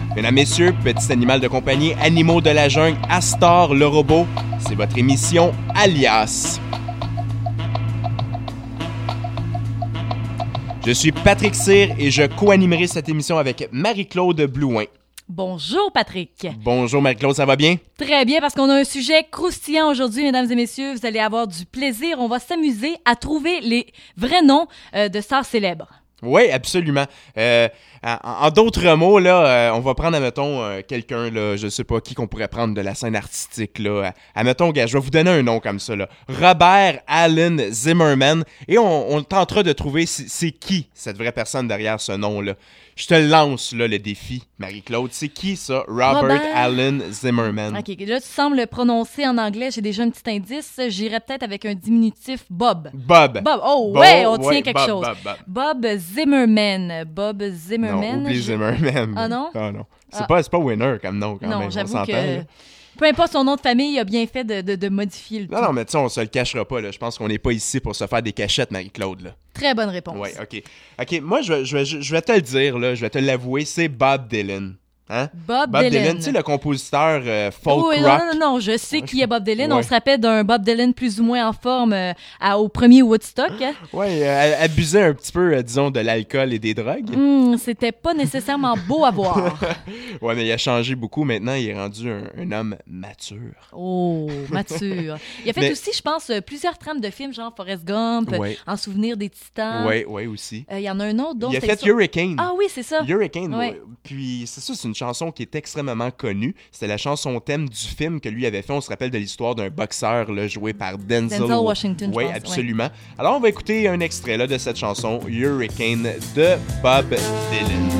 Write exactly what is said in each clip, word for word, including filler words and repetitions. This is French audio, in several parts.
Mesdames, messieurs, petit animal de compagnie, animaux de la jungle, Astor le robot, c'est votre émission Alias. Je suis Patrick Cyr et je co-animerai cette émission avec Marie-Claude Blouin. Bonjour Patrick. Bonjour Marie-Claude, ça va bien? Très bien, parce qu'on a un sujet croustillant aujourd'hui, mesdames et messieurs. Vous allez avoir du plaisir. On va s'amuser à trouver les vrais noms euh, de stars célèbres. Oui, absolument. Euh, en, en d'autres mots, là, euh, on va prendre, admettons, euh, quelqu'un, là, je sais pas qui qu'on pourrait prendre de la scène artistique, là. Admettons, gars, je vais vous donner un nom comme ça, là. Robert Allen Zimmerman. Et on, on tentera de trouver c'est, c'est qui cette vraie personne derrière ce nom-là. Je te lance, là, le défi, Marie-Claude. C'est qui, ça? Robert, Robert Allen Zimmerman. OK, là, tu sembles le prononcer en anglais. J'ai déjà un petit indice. J'irais peut-être avec un diminutif Bob. Bob. Bob. Oh, Bob, ouais, on tient ouais, quelque Bob, chose. Bob, Bob. Bob Zimmerman. Bob Zimmerman. Non, oublie je... Zimmerman. Ah non? Ah non. C'est, ah. pas, c'est pas winner comme nom, quand non, même. Non, j'avoue on s'entend, que... là. Peu importe son nom de famille, il a bien fait de, de, de modifier le Non, tout. non, mais tu sais, on se le cachera pas, là. Je pense qu'on n'est pas ici pour se faire des cachettes, Marie-Claude, là. Très bonne réponse. Oui, OK. OK, moi, je vais, je, vais, je vais te le dire, là, je vais te l'avouer, c'est Bob Dylan. Hein? Bob, Bob Dylan. Dylan, tu sais, le compositeur euh, folk oui, rock. Non, non, non, je sais ouais, qui est Bob Dylan. ouais. On se rappelle d'un Bob Dylan plus ou moins en forme euh, à, au premier Woodstock. Oui, euh, abusait un petit peu, euh, disons, de l'alcool et des drogues. Mm, c'était pas nécessairement beau à voir. Oui, mais il a changé beaucoup. Maintenant, il est rendu un, un homme mature. Oh, mature. Il a fait mais... aussi, je pense, plusieurs trames de films, genre Forrest Gump, ouais. En souvenir des Titans. Oui, oui, aussi. Il euh, y en a un autre. Il a fait sur... Hurricane. Ah oui, c'est ça. Hurricane, ouais. Puis, c'est ça, c'est une chanson qui est extrêmement connue. C'était la chanson thème du film que lui avait fait. On se rappelle de l'histoire d'un boxeur là, joué par Denzel, Denzel Washington. Oui, pense, absolument. Ouais. Alors, on va écouter un extrait là, de cette chanson Hurricane de Bob Dylan.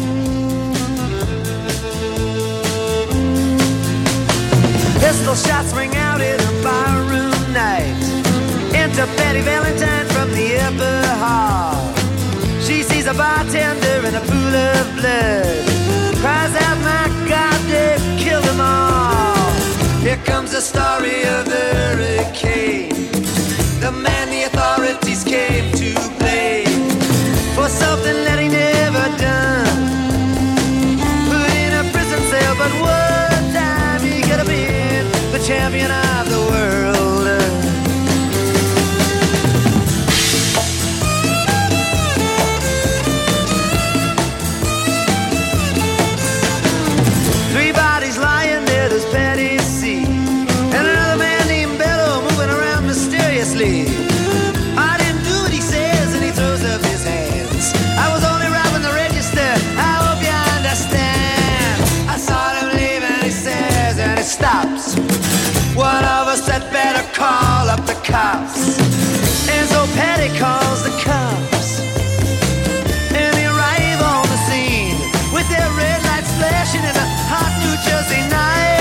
Pistol shots ring out in a barroom night. Enter Betty Valentine from the upper hall. She sees a bartender in a pool of blood. Cries out, my God, they've killed them all. Here comes the story of the hurricane. The man the authorities came to blame for something that he never done. Put in a prison cell, but one time he could have been the champion of the world. Three bodies lying there, does Patty see? And another man named Bello moving around mysteriously. I didn't do what he says, and he throws up his hands. I was only robbing the register, I hope you understand. I saw him leave and he says, and he stops. One of us had better call up the cops. And so Patty calls the cops. And they arrive on the scene with their red lights flashing in a hot New Jersey night.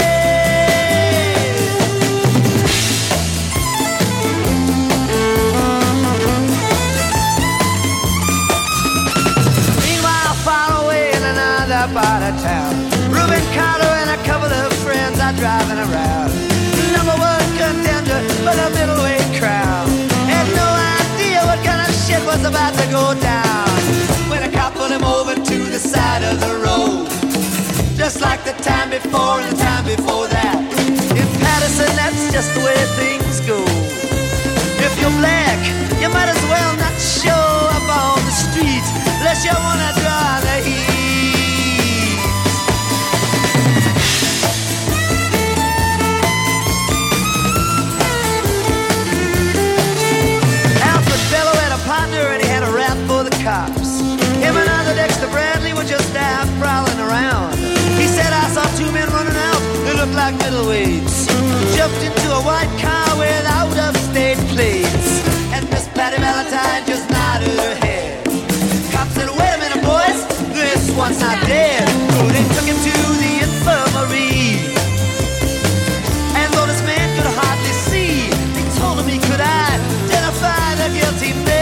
Meanwhile, far away in another part of town, Reuben Carter and a couple of friends are driving around. Number one contender for the middleweight crown. Had no idea what kind of shit was about to go down when a cop pulled him over to the side of the road. Just like the time before and the time before that. In Patterson, that's just the way things go. If you're black, you might as well not show up on the street unless you wanna draw the heat. Alfred Bello had a partner and he had a rap for the cops. Him and other Dexter Bradley were just out prowling around. He said, I saw two men running out, they looked like middleweights. Jumped into a white car with out-of-state plates. And Miss Patty Valentine just nodded her head. Cop said, wait a minute, boys, this one's not dead. So they took him to the infirmary. And though this man could hardly see, they told him he could identify the guilty man.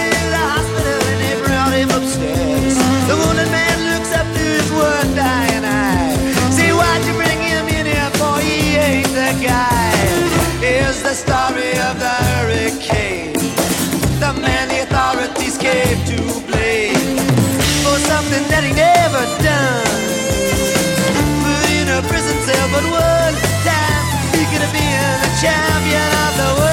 Upstairs. The wounded man looks up to his one dying eye. something that he never done. Put in a prison cell, but one time he could have been the champion of the world.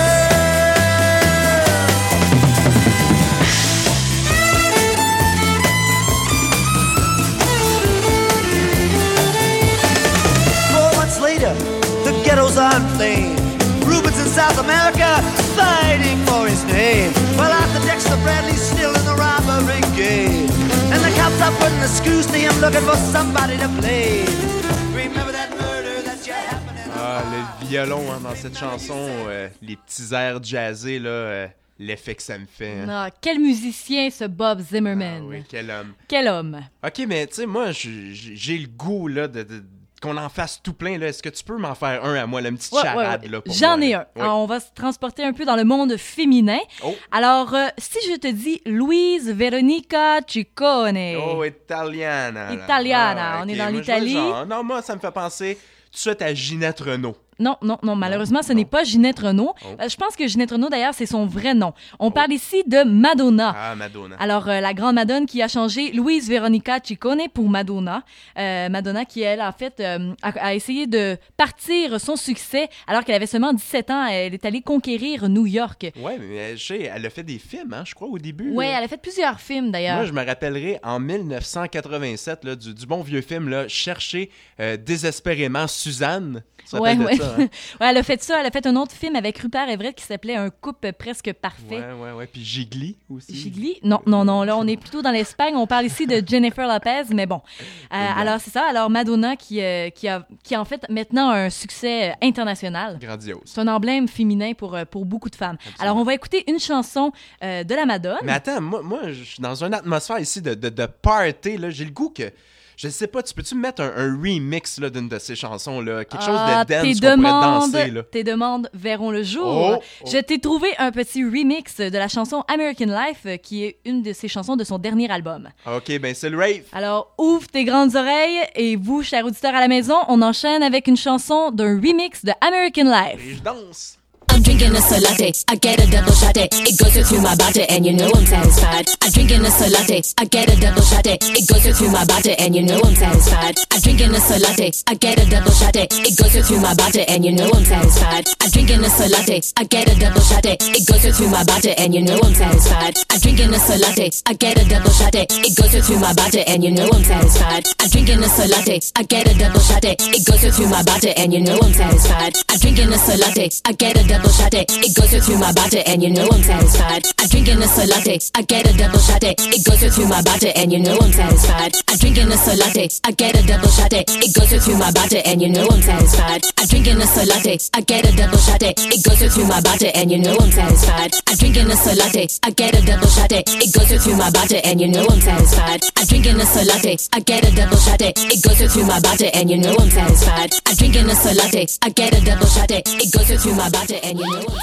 Four months later, the ghettos are inflamed. Rubens in South America fighting for his name. Well, after Dexter Bradley's still in the robbery game, and the cops are putting the screws to him, looking for somebody to blame. Remember that murder that's your happening. Ah, le violon hein, dans cette chanson, euh, les petits airs jazzés, là, euh, l'effet que ça me fait. Hein. Ah, quel musicien, ce Bob Zimmerman. Ah oui, quel homme. Quel homme. Ok, mais tu sais, moi, j'ai j'ai le goût, là, de... de qu'on en fasse tout plein, là. Est-ce que tu peux m'en faire un à moi, là, une petite Ouais, charade, ouais, ouais. là, pour J'en moi, ai là. un. Oui. Alors, on va se transporter un peu dans le monde féminin. Oh. Alors, euh, si je te dis Louise Veronica Ciccone. Oh, italiana. là. Italiana, Ah, on est ok, dans moi, je l'Italie. vois le genre. Non, moi, ça me fait penser tout de suite à Ginette Renault. Non, non, non, malheureusement, ce non. n'est pas Ginette Renault. Oh. Euh, je pense que Ginette Renault, d'ailleurs, c'est son vrai nom. On parle ici de Madonna. Ah, Madonna. Alors, euh, la grande Madonna qui a changé Louise Veronica Ciccone pour Madonna. Euh, Madonna qui, elle, en fait, euh, a, a essayé de partir son succès alors qu'elle avait seulement dix-sept ans. Elle est allée conquérir New York. Ouais, mais je sais, elle a fait des films, hein, je crois, au début. Ouais, là. elle a fait plusieurs films, d'ailleurs. Moi, je me rappellerai en dix-neuf cent quatre-vingt-sept, là, du, du bon vieux film, là, Chercher euh, désespérément Suzanne. Ça Ouais, s'appelle de ouais. ça, hein? Ouais, elle a fait ça. Elle a fait un autre film avec Rupert Everett qui s'appelait Un couple presque parfait. Ouais, ouais, ouais. Puis Gigli aussi. Gigli? Non, non, non. Là, on est plutôt dans l'Espagne. On parle ici de Jennifer Lopez, mais bon. Euh, alors, c'est ça. Alors, Madonna qui, euh, qui, a, qui a en fait maintenant un succès euh, international. Grandiose. C'est un emblème féminin pour, euh, pour beaucoup de femmes. Absolument. Alors, on va écouter une chanson euh, de la Madonna. Mais attends, moi, moi je suis dans une atmosphère ici de, de, de party, là. J'ai le goût que... Je sais pas, tu peux-tu me mettre un, un remix là, d'une de ces chansons-là? Quelque chose Ah, de dance tes qu'on pourrait demandes, danser, là. tes demandes verront le jour. Oh, oh. Je t'ai trouvé un petit remix de la chanson American Life, euh, qui est une de ses chansons de son dernier album. OK, ben c'est le rave. Alors, ouvre tes grandes oreilles et vous, chers auditeurs à la maison, on enchaîne avec une chanson d'un remix de American Life. Et je danse. I'm drinking a latte, I get a double shot it, it goes through my body and you know I'm satisfied. I'm drinking a latte, I get a double shot it, it goes through my body and you know I'm satisfied. I'm drinking a latte, I get a double shot it, it goes through my body and you know I'm satisfied. I'm drinking a latte, I get a double shot it, it goes through my body and you know I'm satisfied. I'm drinking a latte, I get a double shot it, it goes through my body and you know I'm satisfied. I'm drinking a latte, I get a double shot it, it goes through my body and you know I'm satisfied. I'm drinking a latte, I get a double shot it, it goes through my body and you know I'm satisfied. I'm drinking a latte, I get a double shot it, it goes through my body and you know I'm satisfied. I'm drinking a latte, I get a double shot it, it goes through my body and you know I'm satisfied. I'm drinking a latte, I get a double shot it, it goes through my body and you know I'm satisfied. I'm drinking a latte, I get a double shot it, it goes through my body and you know I'm satisfied. I'm drinking a latte, I get a double shot it, it goes through my body and you know I'm satisfied. I'm drinking a latte, I get a double shot it, it goes through my body and you know I'm satisfied.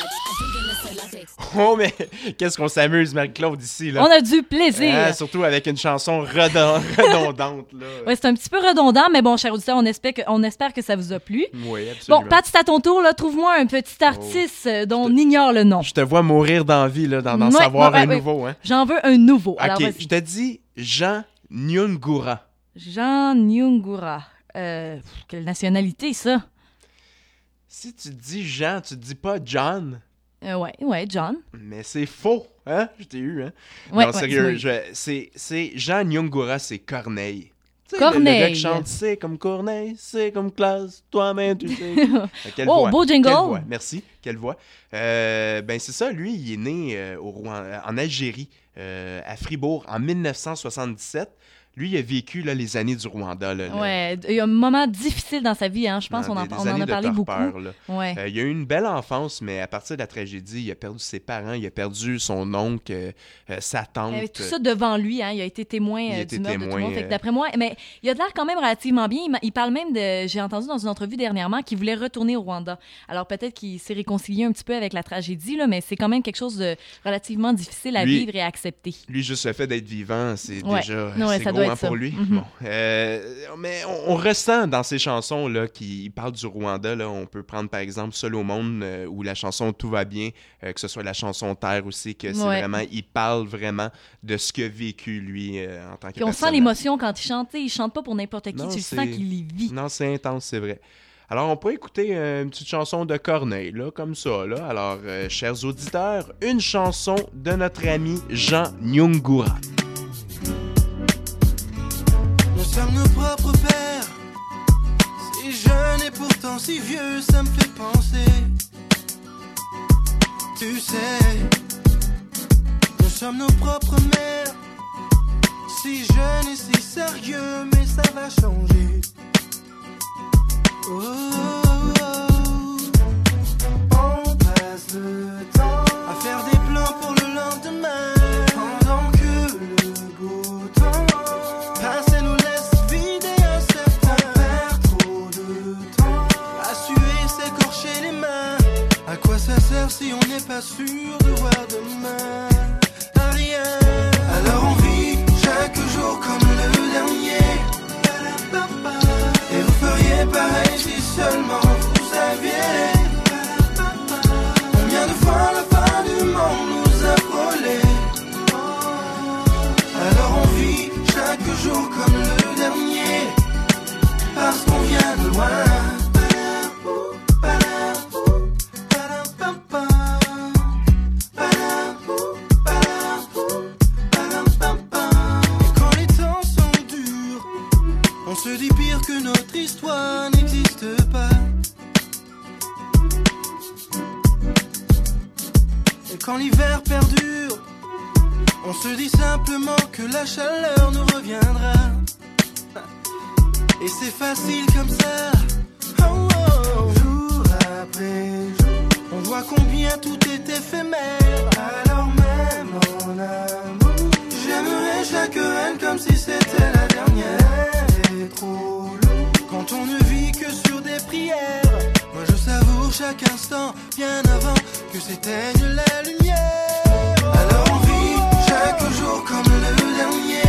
Oh, mais qu'est-ce qu'on s'amuse, Marie-Claude, ici, là. On a du plaisir. Hein, surtout avec une chanson redon- redondante, là. Ouais, c'est un petit peu redondant, mais bon, chers auditeurs, on espère que, on espère que ça vous a plu. Oui, absolument. Bon, Pat, c'est à ton tour, là. Trouve-moi un petit artiste euh, dont on ignore le nom. Je te vois mourir d'envie, là, d'en d'en Ouais, savoir ouais, un ouais, nouveau, hein. J'en veux un nouveau. Alors, OK, vas-y. je te dis Jean Nyungura. Jean Nyungura. Euh, pff, quelle nationalité, ça? Si tu dis Jean, tu dis pas John, Euh, ouais, ouais, John. mais c'est faux, hein? Je t'ai eu, hein? Ouais, non, ouais, sérieux, oui. je- c'est, c'est Jean Nyungura, c'est Corneille. Tu sais, Corneille. Le, le gars qui chante, c'est comme Corneille, c'est comme classe, toi-même tu sais. Quelle Oh, voix, beau jingle. Quelle voix, merci, quelle voix. Euh, ben c'est ça, lui, il est né euh, au Rwanda, en Algérie, euh, à Fribourg, en dix-neuf cent soixante-dix-sept. Lui, il a vécu là, les années du Rwanda. Là, là, Ouais, il y a un moment difficile dans sa vie, hein. Je pense dans qu'on en, des- des on en années a de parlé beaucoup. torpeur, là. Ouais. Euh, il a eu une belle enfance, mais à partir de la tragédie, il a perdu ses parents, il a perdu son oncle, euh, euh, sa tante. Avec tout ça devant lui, hein, il a été témoin Il a euh, été du meurtre de tout le témoin, monde. Fait que euh, d'après moi, mais il a de l'air quand même relativement bien. Il, m'a- il parle même de, j'ai entendu dans une entrevue dernièrement qu'il voulait retourner au Rwanda. Alors peut-être qu'il s'est réconcilié un petit peu avec la tragédie, là, mais c'est quand même quelque chose de relativement difficile à Lui- vivre et à accepter. Lui, juste le fait d'être vivant, c'est Ouais. déjà Ouais, c'est ça gros, doit hein, être ça. pour lui. Mhm. Bon, euh, mais on, on ressent dans ces chansons là qui parlent du Rwanda. Là, on peut prendre par exemple Seul au monde euh, ou la chanson Tout va bien, euh, que ce soit la chanson Terre aussi, que c'est Ouais. vraiment, il parle vraiment de ce qu'a vécu lui euh, en tant que Puis on personne. sent l'émotion quand il chante. Tu sais, il chante pas pour n'importe qui. Non, tu le c'est- sens qu'il y vit. Non, c'est intense, c'est vrai. Alors, on peut écouter euh, une petite chanson de Corneille, là, comme ça, là. Alors, euh, chers auditeurs, une chanson de notre ami Jean Nyungura. Nous sommes nos propres pères. Si jeune et pourtant si vieux, ça me fait penser. Tu sais, nous sommes nos propres mères. Si jeune et si sérieux, mais ça va changer. Oh, oh, oh. On passe le temps à faire des plans pour le lendemain, pendant que le beau temps passe et nous laisse vider un certain. On perd trop de temps à suer, s'écorcher les mains. À quoi ça sert si on n'est pas sûr de voir demain? À rien. Alors on vit chaque jour comme le dernier. Et vous feriez pareil si seulement vous saviez combien de fois la fin du monde nous a frôlés. Alors on vit chaque jour comme le dernier, parce qu'on vient de loin. Et quand les temps sont durs, on se dit pire que notre histoire n'existe pas. Et quand l'hiver perdure, on se dit simplement que la chaleur nous reviendra. Et c'est facile comme ça. Oh, oh. Jour après jour, on voit combien tout est éphémère. Alors même en amour, j'aimerais chaque reine comme si c'était la dernière. Et trop lourd quand on ne vit que sur des prières. Moi je savoure chaque instant bien avant que s'éteigne la lumière. Alors on vit chaque jour comme le dernier.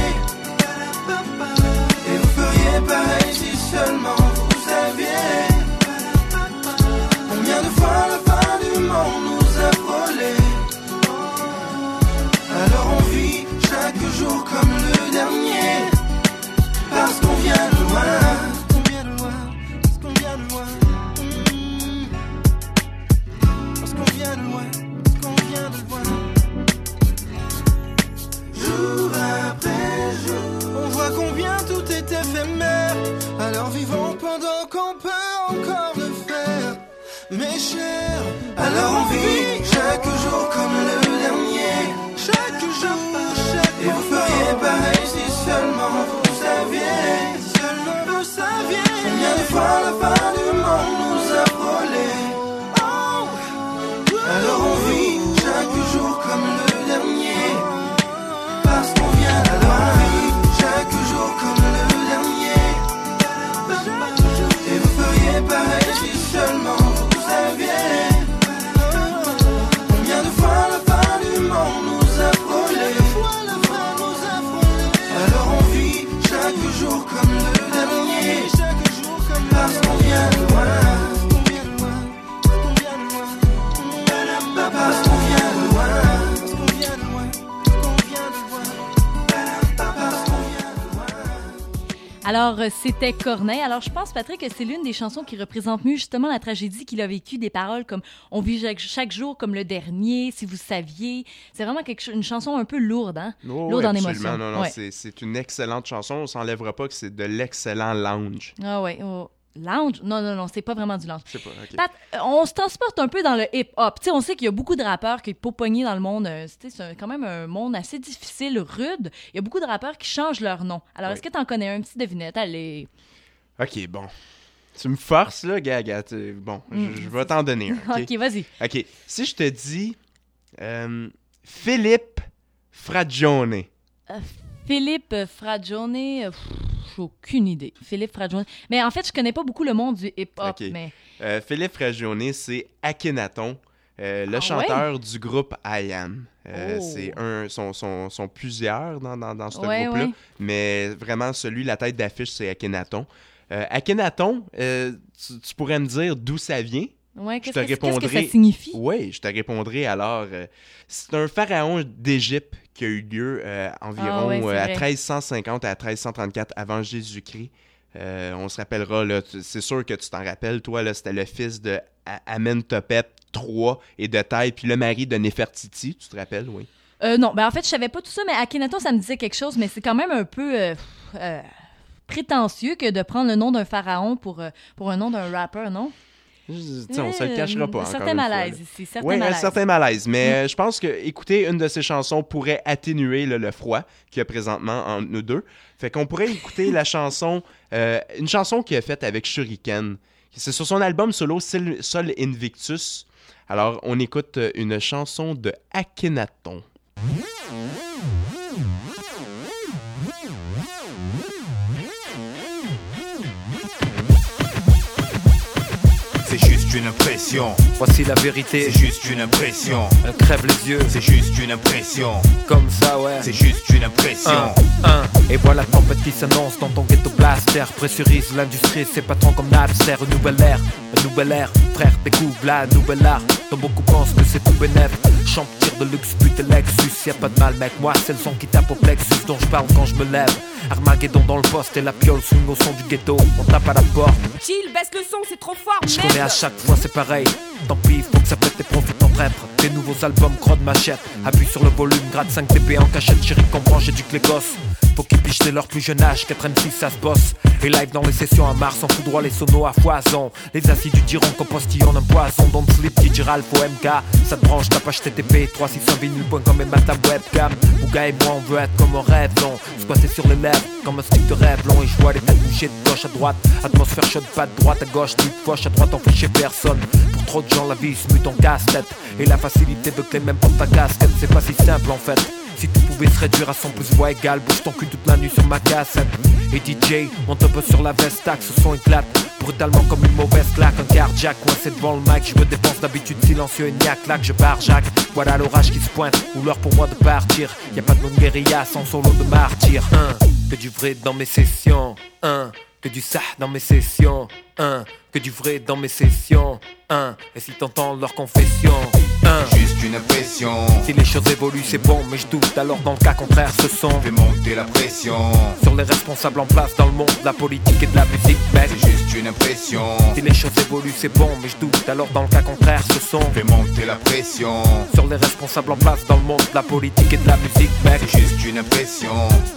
Et vous feriez pareil si seulement vous saviez combien de fois la fin du monde nous a frôlés. Alors on vit chaque jour comme le dernier, parce qu'on vient de loin. On vient de loin, parce qu'on vient de loin. Mmh. Parce qu'on vient de loin, parce qu'on vient de loin. Jour après jour, on voit combien tout est éphémère. Alors vivons pendant qu'on peut encore le faire, mes chers. Alors on vit chaque jour comme le dernier. Chaque jour, chaque Et vous feriez pareil si seulement vous saviez. Si seulement vous saviez combien de fois la fin du monde nous a frôlés. Oh. Alors on vit chaque jour comme le dernier, parce qu'on vient de loin. Chaque jour comme le dernier. Et vous feriez pareil si seulement vous saviez combien de fois la fin du monde nous a frôlés. Alors on vit chaque jour comme le dernier, parce qu'on vient de loin. Parce qu'on vient de loin. Parce qu'on vient de loin. Parce qu'on vient de loin. Parce qu'on vient de loin. Alors, euh, c'était Corneille. Alors, je pense, Patrick, que c'est l'une des chansons qui représente mieux justement la tragédie qu'il a vécue, des paroles comme « On vit chaque, chaque jour comme le dernier, si vous saviez ». C'est vraiment quelque chose, une chanson un peu lourde, hein? Oh, lourde oui, en absolument. émotion. Non, non, Ouais. c'est, c'est une excellente chanson. On s'enlèvera pas que c'est de l'excellent lounge. Ah ouais. Oh. Lounge? Non, non, non, c'est pas vraiment du lounge. Je sais pas, ok. Pat, euh, on se transporte un peu dans le hip-hop. Tu sais, on sait qu'il y a beaucoup de rappeurs qui sont pognés dans le monde. euh, tu sais, c'est un- quand même un monde assez difficile, rude. Il y a beaucoup de rappeurs qui changent leur nom. Alors, Oui. est-ce que tu en connais un petit devinette? Allez. Ok, bon. Tu me forces, là, Gaga. Tu- Bon, je- Mm. je vais t'en donner un. ok? OK, vas-y. Ok, si je te dis euh, Philippe Fragione. Philippe Fragione, euh, pff, j'ai aucune idée. Philippe Fragione. Mais en fait, je connais pas beaucoup le monde du hip-hop. Ok. Mais Euh, Philippe Fragione, c'est Akhenaton. Euh, le Ah chanteur ouais? du groupe I Am. Euh, Oh. C'est un, sont, sont, sont plusieurs dans, dans, dans ce Ouais, groupe-là, ouais. mais vraiment celui, la tête d'affiche, c'est Akhenaton. Euh, Akhenaton, euh, tu, tu pourrais me dire d'où ça vient? Ouais, Je qu'est-ce te que, qu'est-ce que répondrai- ça signifie? Oui, je te répondrai alors. euh, c'est un pharaon d'Égypte qui a eu lieu euh, environ Ah ouais, c'est euh, à vrai. treize cent cinquante à treize cent trente-quatre avant Jésus-Christ. Euh, on se rappellera, là, tu- c'est sûr que tu t'en rappelles, toi, là, c'était le fils de A- Amenhotep trois et de Taille, puis le mari de Néfertiti, tu te rappelles, oui? Euh, non, ben en fait, je savais pas tout ça, mais Akhenaton, ça me disait quelque chose, mais c'est quand même un peu euh, euh, prétentieux que de prendre le nom d'un pharaon pour, euh, pour un nom d'un rappeur, non? Je- tu sais, on se le cachera pas. Un encore certain une fois, malaise là. ici, certain Oui, un malaise. certain malaise. Mais euh, je pense que écouter une de ses chansons pourrait atténuer là, le froid qu'il y a présentement entre nous deux. Fait qu'on pourrait écouter la chanson, euh, une chanson qu'il a faite avec Shuriken. C'est sur son album solo Sol Sol Invictus. Alors, on écoute euh, une chanson de Akhenaton. C'est juste une impression, Voici la vérité, c'est juste une impression, elle crève les yeux, c'est juste une impression, comme ça ouais. c'est juste une impression. Un, un, et voilà la tempête qui s'annonce dans ton ghetto blaster. Pressurise l'industrie, ses patrons comme Napster. Une nouvelle ère, un nouvel air, frère découvre la nouvelle art. Dont beaucoup pensent que c'est tout bénef. Champ tir de luxe, pute Lexus, y'a pas de mal mec, moi c'est le son qui tape au plexus dont je parle quand je me lève. Armageddon dans le poste et la piole swing au son du ghetto. On tape à la porte. Chill, baisse le son, c'est trop fort, Je merde. connais à chaque fois c'est pareil. Tant pis, faut que ça pète tes profits en traître. Tes nouveaux albums, crode machette. Appuie sur le volume, gratte cinq T P en cachette. Chérie, comprends, j'ai du que les gosses. Faut qu'ils pichent dès leur plus jeune âge. quatre M six, ça se bosse. Et live dans les sessions à Mars, on fout droit les sonos à foison. Les assidus diront qu'on postillonne un poison. Don't sleep, dit Giral, faut M K. Ça te branche, tape H T T P trois six cents vinyle point com et ma ta webcam. Bouga et moi, on veut être comme un rêve long. Squatter sur les lèvres, comme un stick de rêve long. Et je vois les têtes bouger de gauche à droite. Atmosphère chaude, pas de droite à gauche. Ni de gauche à droite, on fait chez personne. Pour trop de gens, la vie se mute en casse-tête. Et la facilité de clé même pour ta casquette, c'est pas si simple en fait. Si tu pouvais se réduire à son plus voix égale, bouge ton cul toute la nuit sur ma cassette. Et D J, monte un peu sur la vestac, ce son éclate brutalement comme une mauvaise claque. Un cardiaque coincé devant le mic, je me dépense d'habitude silencieux et n'y a claque, je pars Jacques. Voilà l'orage qui se pointe, ou l'heure pour moi de partir. Y a pas de non guérilla sans solo de martyr. Un, que du vrai dans mes sessions. Un, que du ça dans mes sessions. Un, que du vrai dans mes sessions. Un, et si t'entends leur confession. Un, Juste une impression, si les choses évoluent c'est bon mais je doute alors dans le cas contraire ce son fais monter la pression. sur les responsables en place dans le monde de la politique et de la musique mec. C'est juste une impression, Si les choses évoluent c'est bon mais je doute alors dans le cas contraire ce son fais monter la pression. sur les responsables en place dans le monde de la politique et de la musique mec. C'est juste une impression.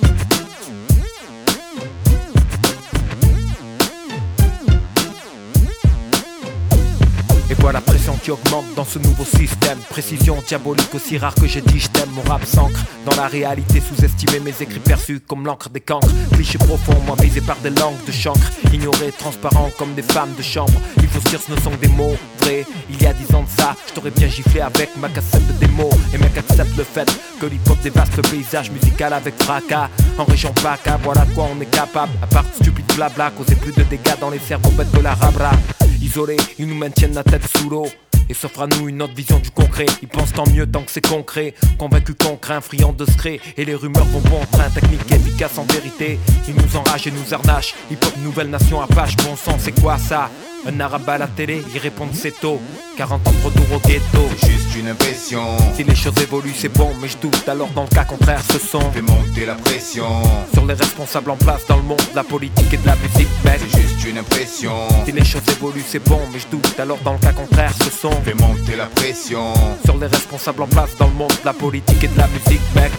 Et voilà la pression qui augmente dans ce nouveau système. Précision diabolique aussi rare que j'ai dit je t'aime. Mon rap s'ancre dans la réalité, sous-estimé mes écrits perçus comme l'encre des cancres. Cliché profond, moi visé par des langues de chancre. Ignoré, transparent comme des femmes de chambre. Il faut se dire ce ne sont que des mots vrais. Il y a dix ans de ça, je t'aurais bien giflé avec ma cassette de démo. Et mec accepte le fait que l'hip-hop dévaste le paysage musical avec fracas. En région PACA, voilà de quoi on est capable. À part stupide blabla, causer plus de dégâts dans les cerveaux bêtes que la rabra. Isolés, ils nous maintiennent la tête sous l'eau et s'offrent à nous une autre vision du concret. Ils pensent tant mieux tant que c'est concret. Convaincus qu'on craint, friands de secret. Et les rumeurs vont bon train, technique efficace en vérité. Ils nous enragent et nous arnachent. Hip-hop, nouvelle nation apache, bon sang, c'est quoi ça? Un arabe à la télé, ils répondent c'est tôt. quarante ans de retour au ghetto. C'est juste une impression, Si les choses évoluent c'est bon mais je doute alors dans le cas contraire ce son fais monter la pression. sur les responsables en place dans le monde de la politique et de la musique mec. C'est juste une impression, Si les choses évoluent c'est bon mais je doute alors dans le cas contraire ce son fais monter la pression. sur les responsables en place dans le monde de la politique et de la musique mec.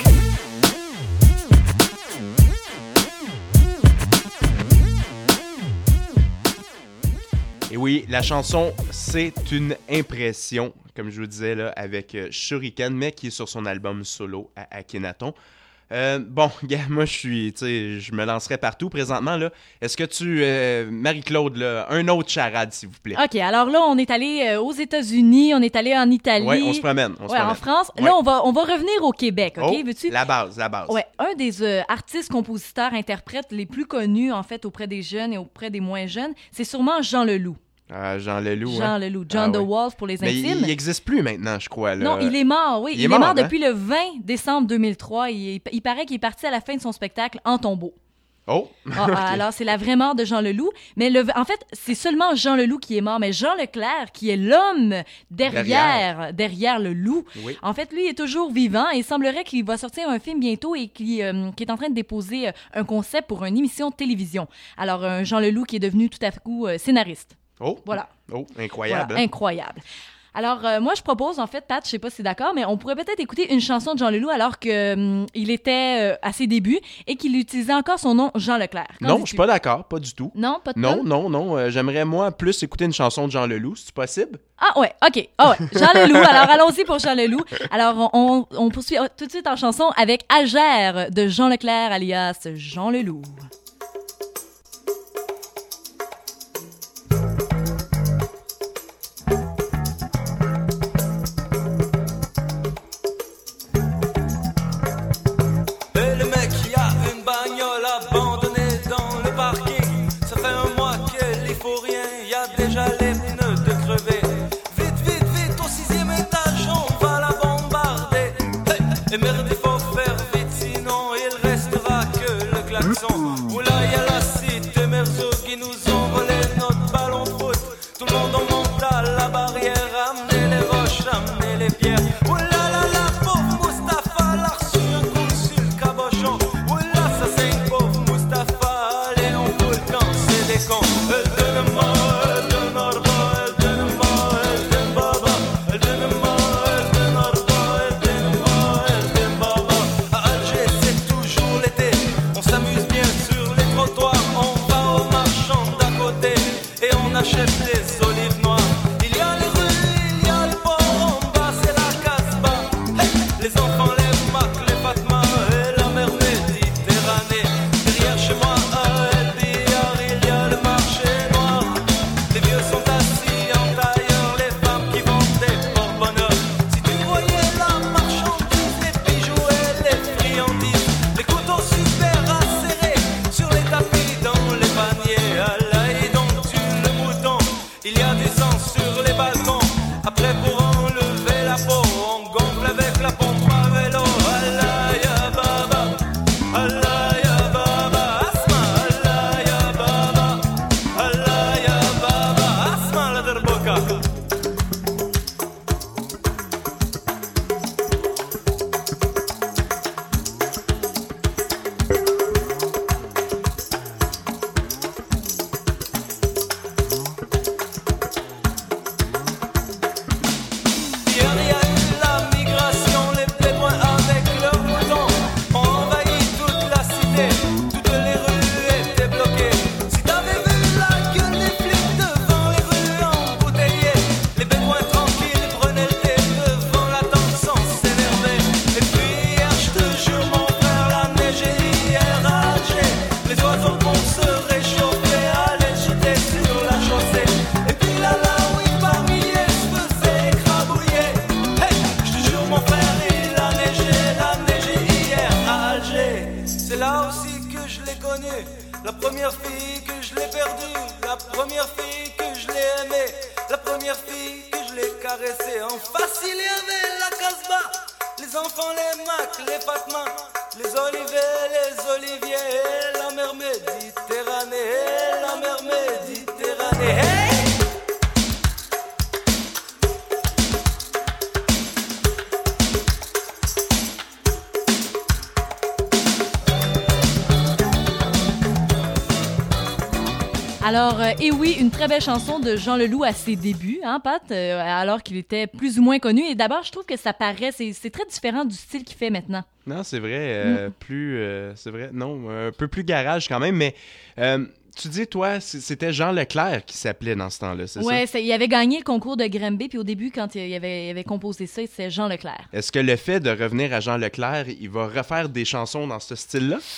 Et oui, la chanson, c'est une impression, comme je vous disais, là, avec euh, Shuriken, mais qui est sur son album solo à Akhenaton. Euh, bon, gars, moi, je suis, tu sais, je me lancerai partout présentement, là. Est-ce que tu, euh, Marie-Claude, là, un autre charade, s'il vous plaît? OK, alors là, on est allé euh, aux États-Unis, on est allé en Italie. Ouais, on se promène, on se Ouais, en promène. France. Ouais. Là, on va, on va revenir au Québec, OK? Oh, Veux-tu? la base, la base. Ouais, un des euh, artistes, compositeurs, interprètes les plus connus, en fait, auprès des jeunes et auprès des moins jeunes, c'est sûrement Jean Leloup. Ah, Jean Leloup. Jean hein? Leloup. John Ah, the ouais. Wolf pour les Mais intimes. il n'existe plus maintenant, je crois. Là. Non, il est mort, oui. Il Il, est est mort, mort hein? depuis le vingt décembre deux mille trois. Il, il paraît qu'il est parti à la fin de son spectacle en tombeau. Oh! Ah, Ok. Alors, c'est la vraie mort de Jean Leloup. Mais le, en fait, c'est seulement Jean Leloup qui est mort. Mais Jean Leclerc, qui est l'homme derrière, derrière, derrière le loup, Oui. en fait, lui est toujours vivant. Et il semblerait qu'il va sortir un film bientôt et qu'il euh, qui est en train de déposer euh, un concept pour une émission de télévision. Alors, un Jean Leloup qui est devenu tout à coup euh, scénariste. Oh! Voilà. Oh, incroyable. Voilà, incroyable. Alors, euh, moi, je propose, en fait, Pat, je sais pas si c'est d'accord, mais on pourrait peut-être écouter une chanson de Jean Leloup alors qu'il était euh, à ses débuts et qu'il utilisait encore son nom Jean Leclerc. Qu'en Non, dis-tu? je suis pas d'accord, pas du tout. Non, pas de Non, tune? non, non. euh, J'aimerais, moi, plus écouter une chanson de Jean Leloup, c'est possible? Ah ouais, OK. Ah ouais, Jean Leloup. Alors, allons-y pour Jean Leloup. Alors, on, on poursuit tout de suite en chanson avec Algère de Jean Leclerc, alias Jean Leloup. Et le mec qui a une bagnole abandonnée dans le parking, ça fait un mois qu'elle y faut rien, y a déjà les pneus de crever. Vite, vite, vite, au sixième étage, on va la bombarder. Hey, et merde, il faut faire vite, sinon il restera que le klaxon. Oula, y a la cité Merzo qui nous ont volé notre ballon de foot. Tout le monde en monte à la barrière, amenez les roches, amenez les pierres. Oula, la, la, pauvre Mustapha, l'a reçu un coup sur le cabochon. Oula, ça c'est une pauvre Mustapha, allez, on fout le camp, c'est des cons. Elle donne moi, elle donne arba, elle donne moi, elle donne baba. Elle donne moi, elle donne arba, elle donne moi, elle donne baba. À Alger, c'est toujours l'été, on s'amuse bien sur les trottoirs. On va au marchand d'à côté et on achète des olives noires. Il y a les rues, il y a le port, en bas c'est la Casbah. Hey, les enfants, les Mac, les Fatma et la mer Méditerranée. Derrière chez moi, à El Billard, il y a le marché noir. Les vieux sont assis en tailleur, les femmes qui vendent des porte-bonheur. Si tu voyais la marchandise, les bijoux et les friandises, les couteaux super acérés sur les tapis, dans les paniers. À l'ail donc tue le mouton, il y a du sang sur les balcons. Après pour enlever la peau, on gonfle avec la pompe à vélo. Allah ya baba, Allah ya baba, asma, Allah ya baba, Allah ya baba, asma la derboka. Hier il y a eu la migration, les bédouins avec leurs moutons ont envahi toute la cité, toutes les rues étaient bloquées. Si t'avais vu la gueule des flics devant les rues embouteillées, les bédouins tranquilles prenaient le thé devant la tente sans s'énerver. Et puis hier, je te jure mon frère, la neige est hier à Alger. Les oiseaux vont se réchauffer, allaient jeter sur la chaussée. Et puis là, là, oui, par milliers, se faisait écrabouiller. Hey, je te jure mon frère, il a neigé, la neige hier à Alger. C'est là aussi que je l'ai connu, la première fille que je l'ai perdue, la première fille que je l'ai aimée, la première fille que je l'ai caressée. En face il y avait la Casbah, les enfants, les Mac, les Fatma, les olivets, les oliviers, et la mer Méditerranée, et la mer Méditerranée. Hey! Alors, euh, et oui, une très belle chanson de Jean Leloup à ses débuts, hein, Pat, euh, alors qu'il était plus ou moins connu. Et d'abord, je trouve que ça paraît, c'est, c'est très différent du style qu'il fait maintenant. Non, c'est vrai. euh, Mm. Plus. euh, c'est vrai. Non, un peu plus garage quand même. Mais euh, tu dis, toi, c- c'était Jean Leclerc qui s'appelait dans ce temps-là, c'est Ouais, ça? c'est- il avait gagné le concours de Granby, puis au début, quand il avait, il avait composé ça, c'était Jean Leclerc. Est-ce que le fait de revenir à Jean Leclerc, il va refaire des chansons dans ce style-là?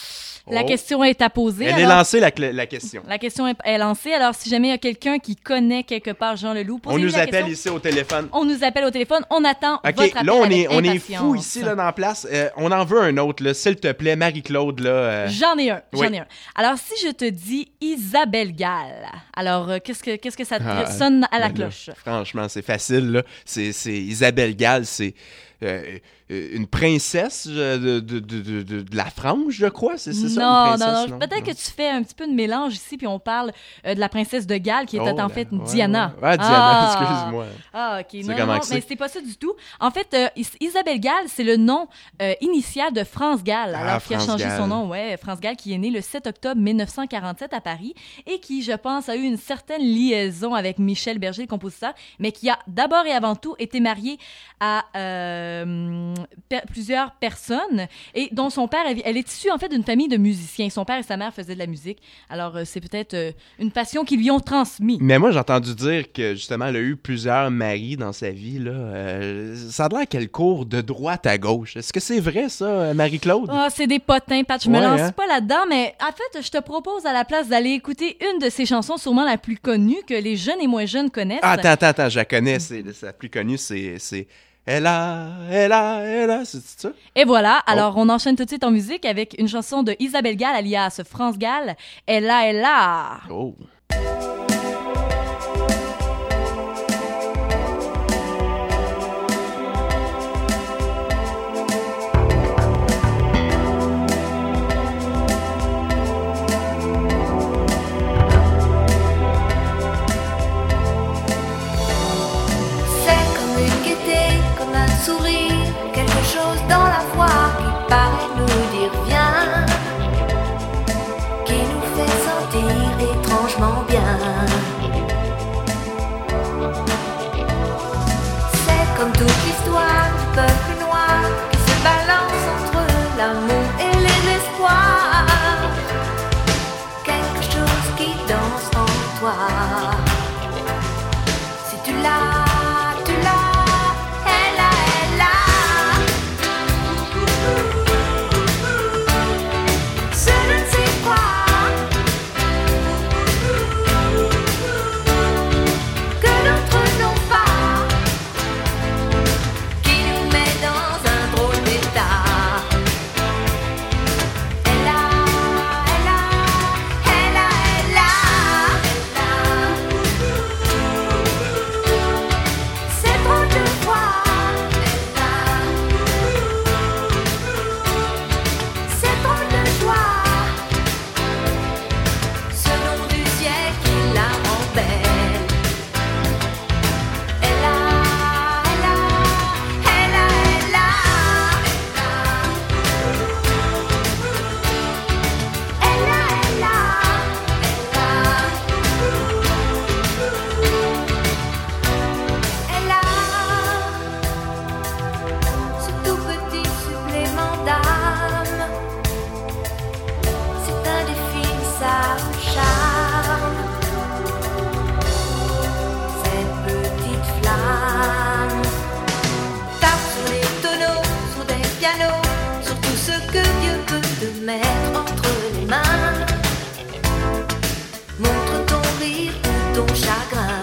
La Oh. question est à poser. Elle est alors- lancée, la, cl- la question. La question est, est lancée. Alors, si jamais il y a quelqu'un qui connaît quelque part Jean Leloup, On posez-lui nous la appelle question. ici au téléphone. On nous appelle au téléphone. On attend OK, votre appel là, on avec est, on est impatience. fou ici, là, dans la place. Euh, on en veut un autre, là, s'il te plaît, Marie-Claude, là. euh, J'en ai un, j'en Oui. ai un. Alors, si je te dis Isabelle Gall, alors, euh, qu'est-ce que, qu'est-ce que ça te Ah, sonne à la ben là, cloche? franchement, c'est facile, là. C'est, c'est Isabelle Gall, c'est euh, euh, une princesse euh, de, de, de, de, de- de la France, je crois. C'est, c'est ça, non, une non, princesse, non, Peut-être que tu fais un petit peu de mélange ici, puis on parle euh, de la princesse de Galles, qui était Oh, en là, fait ouais, Diana. Ouais, Ouais, Diana, Ah. excuse-moi. Ah, OK. C'est Non, comment non, que c'est? mais c'est pas ça du tout. En fait, euh, Is- Isabelle Gall, c'est le nom euh, initial de France Gall, alors Ah, qui a France changé Gall. son nom. Ouais, France Gall, qui est né le sept octobre mille neuf cent quarante-sept à Paris et qui, je pense, a eu une certaine liaison avec Michel Berger, le compositeur, mais qui a d'abord et avant tout été marié à euh, pe- plusieurs personnes et dont son père, elle, elle est issue en fait d'une famille de musiciens. Son père et sa mère faisaient de la musique. Alors, euh, c'est peut-être euh, une passion qu'ils lui ont transmise. Mais moi, j'ai entendu dire que, justement, elle a eu plusieurs maris dans sa vie, là. Euh, ça a l'air qu'elle court de droite à gauche. Est-ce que c'est vrai, ça, euh, Marie-Claude? Ah, c'est des potins, Pat. Je me Ouais, lance hein? pas là-dedans, mais en fait, je te propose à la place d'aller écouter une de ses chansons, sûrement la plus connue, que les jeunes et moins jeunes connaissent. Ah, attends, attends, attends, je la connais. C'est, c'est la plus connue, c'est... c'est... Elle a, elle a, elle a, c'est ça? Et voilà, Oh. alors on enchaîne tout de suite en musique avec une chanson de Isabelle Gall, alias France Gall. Elle a, elle a. Oh. C'est comme une gaieté, comme un sourire, quelque chose dans la voix qui paraît nous dire viens, qui nous fait sentir étrangement bien. C'est comme toute l'histoire du peuple noir qui se balance entre l'amour et les espoirs. Quelque chose qui danse en toi. Si tu l'as, tu l'as, elle a, elle a. Je ne sais quoi que d'autres n'ont pas, qui nous met dans un drôle d'état. Elle a, elle a, elle a, elle a, elle a. C'est trop de fois, elle a. C'est trop de joie. Ce nom du ciel qui la rend belle. Elle a, elle a, elle a, elle a, elle a, elle a, elle a, elle a ce tout petit supplément d'âme, c'est indéfinissable charme, cette petite flamme tape sur les tonneaux, sur des pianos, sur tout ce que Dieu peut te mettre entre les mains. Montre ton rire ou ton chagrin.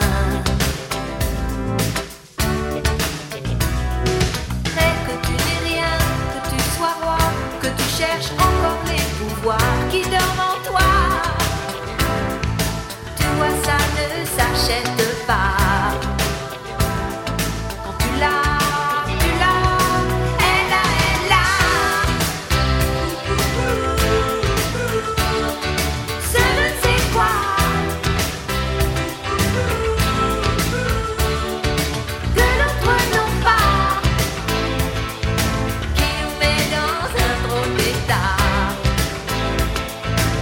Mais que tu n'aies rien, que tu sois roi, que tu cherches encore les pouvoirs qui dorment en toi. Tu vois, ça ne s'achète pas. Quand tu l'as, tu l'as, elle a, elle a. Je ne sais quoi que l'autre n'ont pas, qui nous met dans un drôle d'état.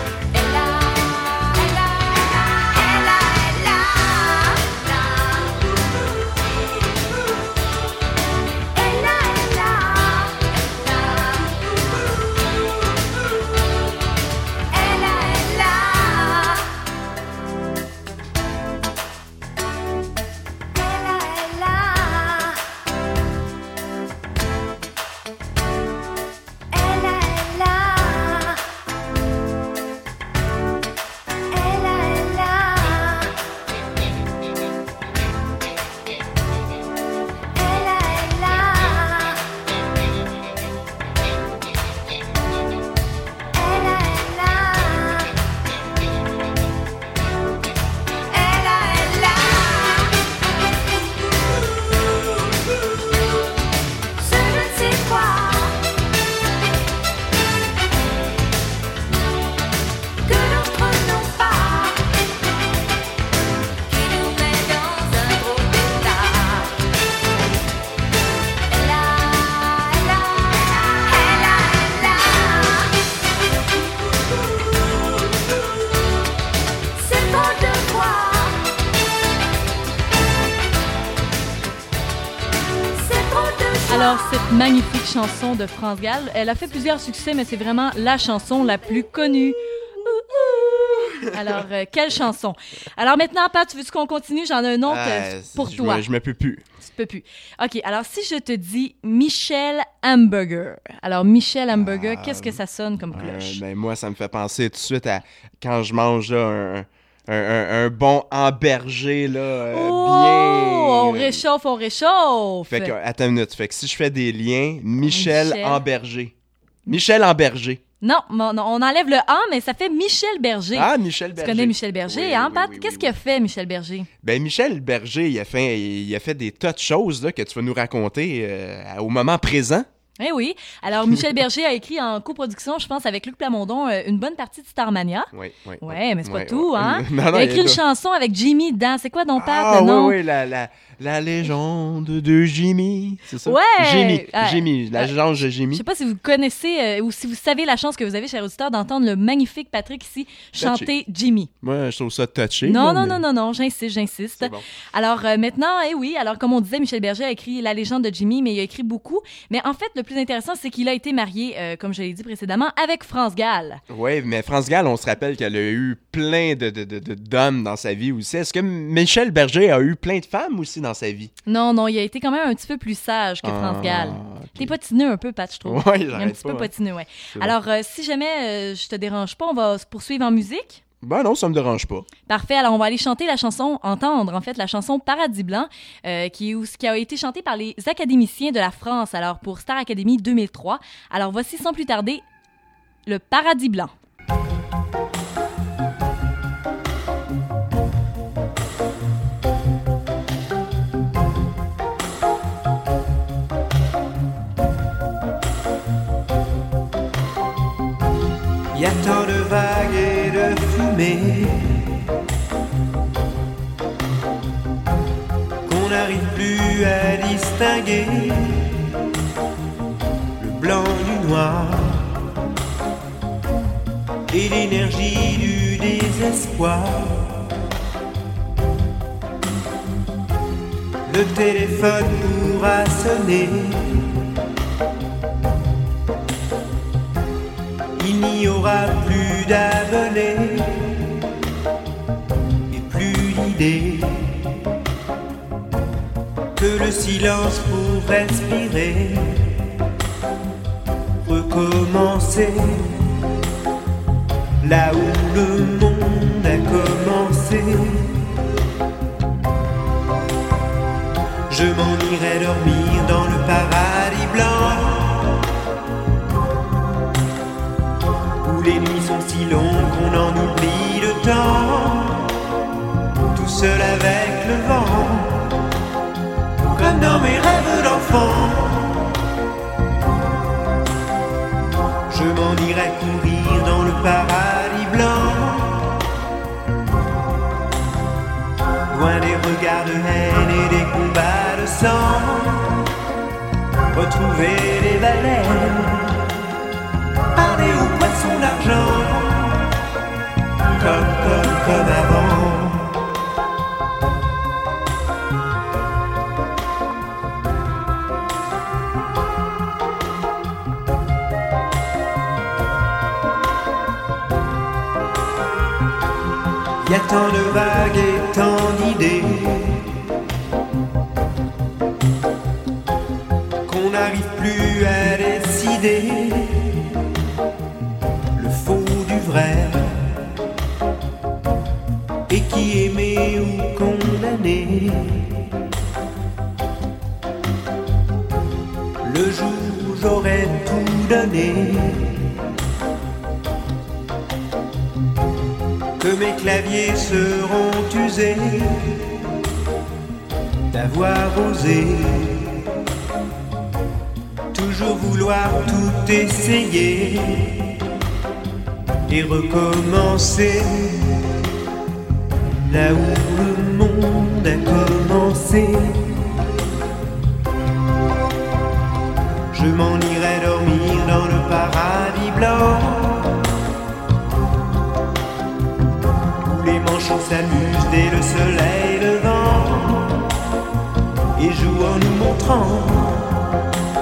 Alors, cette magnifique chanson de France Gall, elle a fait plusieurs succès, mais c'est vraiment la chanson la plus connue. Alors, euh, quelle chanson? Alors maintenant, Pat, tu veux qu'on continue? J'en ai un autre euh, pour je toi. Me, je me peux plus. Tu peux plus. OK, alors si je te dis Michel Hamburger. Alors, Michel Hamburger, Ah, qu'est-ce que ça sonne comme cloche? Euh, ben, moi, ça me fait penser tout de suite à quand je mange là, un, un, un, un bon hamburger, là, euh, oh, bien... on réchauffe, on réchauffe! Fait que, attends une minute, fait que si je fais des liens, Michel, Michel. Hamburger. Michel Hamburger. Non, non, non, on enlève le « an », mais ça fait Michel Berger. Ah, Michel Berger. Tu connais Michel Berger, Oui, hein, oui, Pat? oui, oui, Qu'est-ce oui. qu'il a fait, Michel Berger? Ben, Michel Berger, il a fait, il a fait des tas de choses là, que tu vas nous raconter euh, au moment présent. Eh oui. Alors, Michel Berger a écrit en coproduction, je pense, avec Luc Plamondon, euh, une bonne partie de Starmania. Oui, oui. Ouais, mais c'est pas ouais, tout, ouais. hein? Non, non, il a écrit il est une là. chanson avec Jimmy dedans. C'est quoi, donc, Pat? Ah, le nom? oui, oui, la, la, la légende de Jimmy, c'est ça? Ouais! Jimmy, Ah, Jimmy, la ah, légende de Je Jimmy. sais pas si vous connaissez euh, ou si vous savez la chance que vous avez, chers auditeurs, d'entendre le magnifique Patrick ici chanter Jimmy. Moi, je trouve ça touché. Non, là, non, mais- non, non, non, j'insiste, j'insiste. C'est bon. Alors euh, maintenant, eh oui, alors comme on disait, Michel Berger a écrit La légende de Jimmy, mais il a écrit beaucoup. Mais en fait, le plus intéressant, c'est qu'il a été marié, euh, comme je l'ai dit précédemment, avec France Gall. Oui, mais France Gall, on se rappelle qu'elle a eu plein de, de, de, de- d'hommes dans sa vie aussi. Est-ce que Michel Berger a eu plein de femmes aussi dans sa vie? Non, non, il a été quand même un petit peu plus sage que Ah, France Gall. ok. T'es patineux un peu, Pat, je trouve. Ouais, Il est un j'arrête petit pas, peu hein. patineux, ouais. C'est Alors, euh, si jamais euh, je te dérange pas, on va se poursuivre en musique. Ben non, ça me dérange pas. Parfait. Alors, on va aller chanter la chanson, entendre en fait la chanson Paradis Blanc, euh, qui, est- qui a été chantée par les académiciens de la France, alors pour Star Academy deux mille trois. Alors, voici sans plus tarder le Paradis Blanc. Y a tant de vagues et de fumée qu'on n'arrive plus à distinguer le blanc du noir et l'énergie du désespoir. Le téléphone pourra sonner. Il n'y aura plus d'abonnés et plus d'idées que le silence pour respirer, recommencer là où le monde a commencé. Je m'en irai dormir dans le paradis blanc, où les nuits sont si longues qu'on en oublie le temps, tout seul avec le vent, comme dans mes rêves d'enfant. Je m'en irai courir dans le paradis blanc, loin des regards de haine et des combats de sang, retrouver les baleines, parler aux poissons d'argent, comme, comme, comme avant. Y a tant de vagues et tant d'idées qu'on n'arrive plus à décider le faux du vrai, et qui aimé ou condamné. Le jour où j'aurais tout donné, que mes claviers seront usés d'avoir osé toujours vouloir tout essayer et recommencer là où le monde a commencé. Je m'en irai dormir dans le paradis blanc, où les manchots s'amusent dès le soleil levant et jouent en nous montrant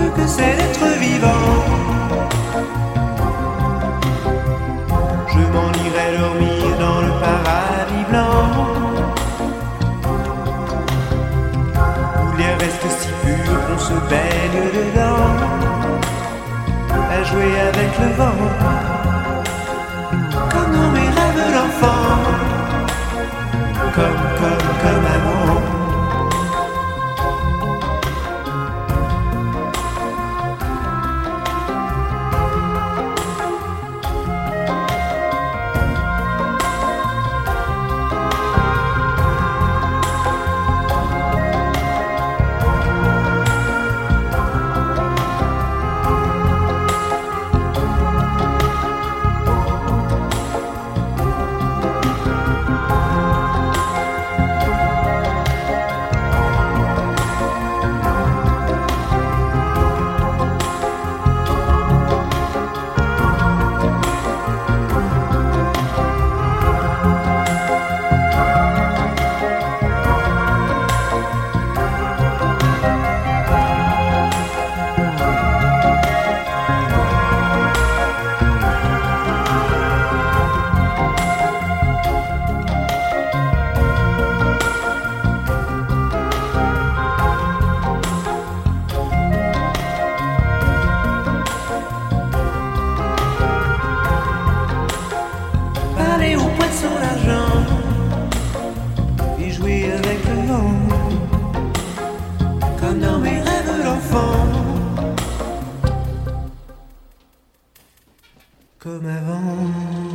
heureux que c'est d'être vivant. Je m'en irai dormir dans le paradis blanc, où l'air reste si pur qu'on se baigne dedans, à jouer avec le vent, comme dans mes rêves d'enfant, comme, comme, comme avant. Comme avant.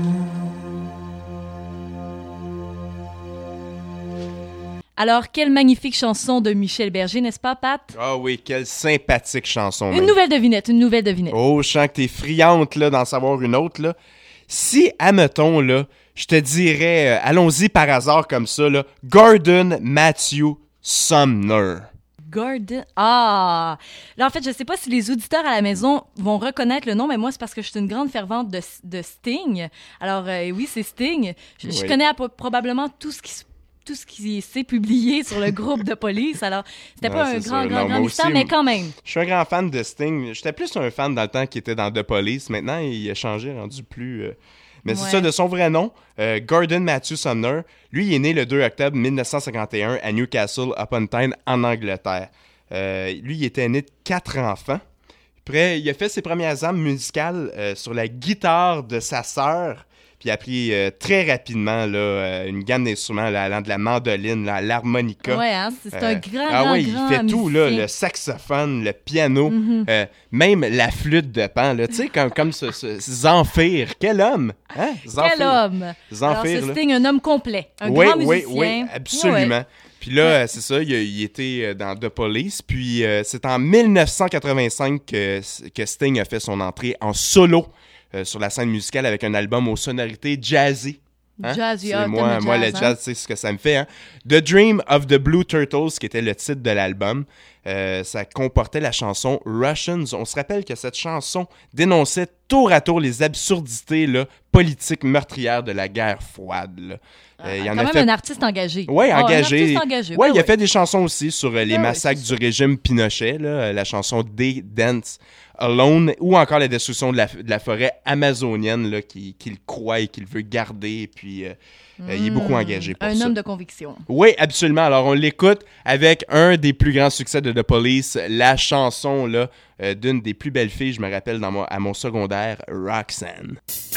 Alors, quelle magnifique chanson de Michel Berger, n'est-ce pas, Pat? Ah oui, quelle sympathique chanson. Une même. nouvelle devinette, une nouvelle devinette. Oh, je sens que t'es friante là, d'en savoir une autre. Là. Si, admettons, là, je te dirais, euh, allons-y par hasard comme ça, là, Gordon Matthew Sumner. Gordon... Ah! Là, en fait, je sais pas si les auditeurs à la maison vont reconnaître le nom, mais moi, c'est parce que je suis une grande fervente de, de Sting. Alors, euh, oui, c'est Sting. Je, Oui. je connais à- probablement tout ce qui se tout ce qui s'est publié sur le groupe de police. Alors, c'était Non, pas un c'est grand, sûr. grand, Non, grand moi mystère, aussi, mais quand même. Je suis un grand fan de Sting. J'étais plus un fan dans le temps qui était dans The Police. Maintenant, il a changé, rendu plus... euh, Mais c'est Ouais. ça, de son vrai nom, euh, Gordon Matthew Sumner. Lui, il est né le deux octobre mille neuf cent cinquante et un à Newcastle upon Tyne, en Angleterre. Euh, lui, il était né de quatre enfants. Après, il a fait ses premières armes musicales euh, sur la guitare de sa sœur. Puis il a appris euh, très rapidement là, euh, une gamme d'instruments là, allant de la mandoline là, à l'harmonica. Ouais, hein, c'est c'est Euh, un grand, ah grand, ouais, grand il fait tout, là, musicien. le saxophone, le piano, Mhm. euh, même la flûte de pan, là, tu sais, comme, comme ce, ce Zamfir. Quel homme! Hein? Zamfir. Quel homme! Alors, Zamfir, ce là. Sting, un homme complet, un Oui, grand oui, musicien. oui, absolument. Ouais, ouais. Puis là, euh, c'est ça, il, a- il était euh, dans The Police. Puis euh, c'est en mille neuf cent quatre-vingt-cinq que, que Sting a fait son entrée en solo euh, sur la scène musicale avec un album aux sonorités jazzy. Hein? Jazzy, C'est ah, moi, t'aimes le moi, jazz, le jazz, tu sais ce que ça me fait. Hein? The Dream of the Blue Turtles, qui était le titre de l'album, euh, ça comportait la chanson Russians. On se rappelle que cette chanson dénonçait tour à tour les absurdités là, politiques meurtrières de la guerre froide. Là. Euh, il y en Quand a même fait... un artiste engagé. Oui, Ah, engagé. Un artiste engagé. Ouais, ben il a ouais. fait des chansons aussi sur euh, les Ben ouais, massacres c'est du régime Pinochet, là, euh, la chanson They Dance Alone, ou encore la destruction de la, de la forêt amazonienne là, qui- qu'il croit et qu'il veut garder. Puis euh, euh, il est beaucoup engagé pour Un ça. homme de conviction. Oui, absolument. Alors, on l'écoute avec un des plus grands succès de The Police, la chanson là, euh, d'une des plus belles filles, je me rappelle, dans mon, à mon secondaire, Roxanne.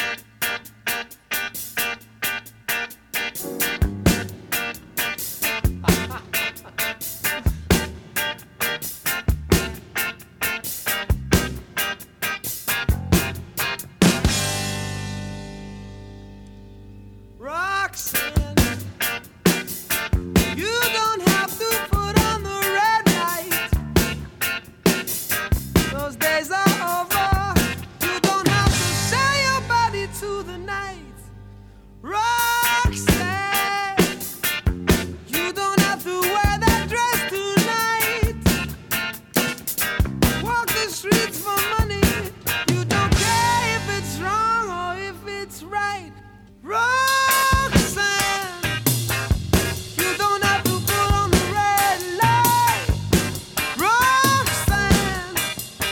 Roxanne, you don't have to put on the red light. Those days are over. You don't have to sell your body to the night. Roxanne, you don't have to wear that dress tonight. Walk the streets for money. You don't care if it's wrong or if it's right. Roxanne, you don't have to put on the red light. Roxanne,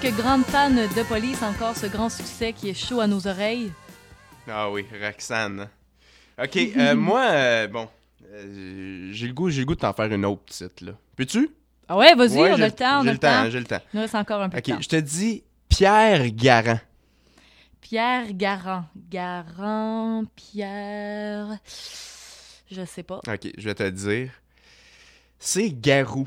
que grande fan de Police, encore ce grand succès qui est chaud à nos oreilles. Ah oui, Roxane. OK, euh, moi, euh, bon, euh, j'ai le goût, j'ai le goût de t'en faire une autre petite, là. Peux-tu? Ah ouais, vas-y, Ouais, on a j'ai- le temps, on j'ai a le temps, j'ai le temps. Il nous reste encore un peu OK, de temps. je te dis Pierre Garand. Pierre Garand. Garand, Pierre... Je sais pas. OK, je vais te le dire. C'est Garou.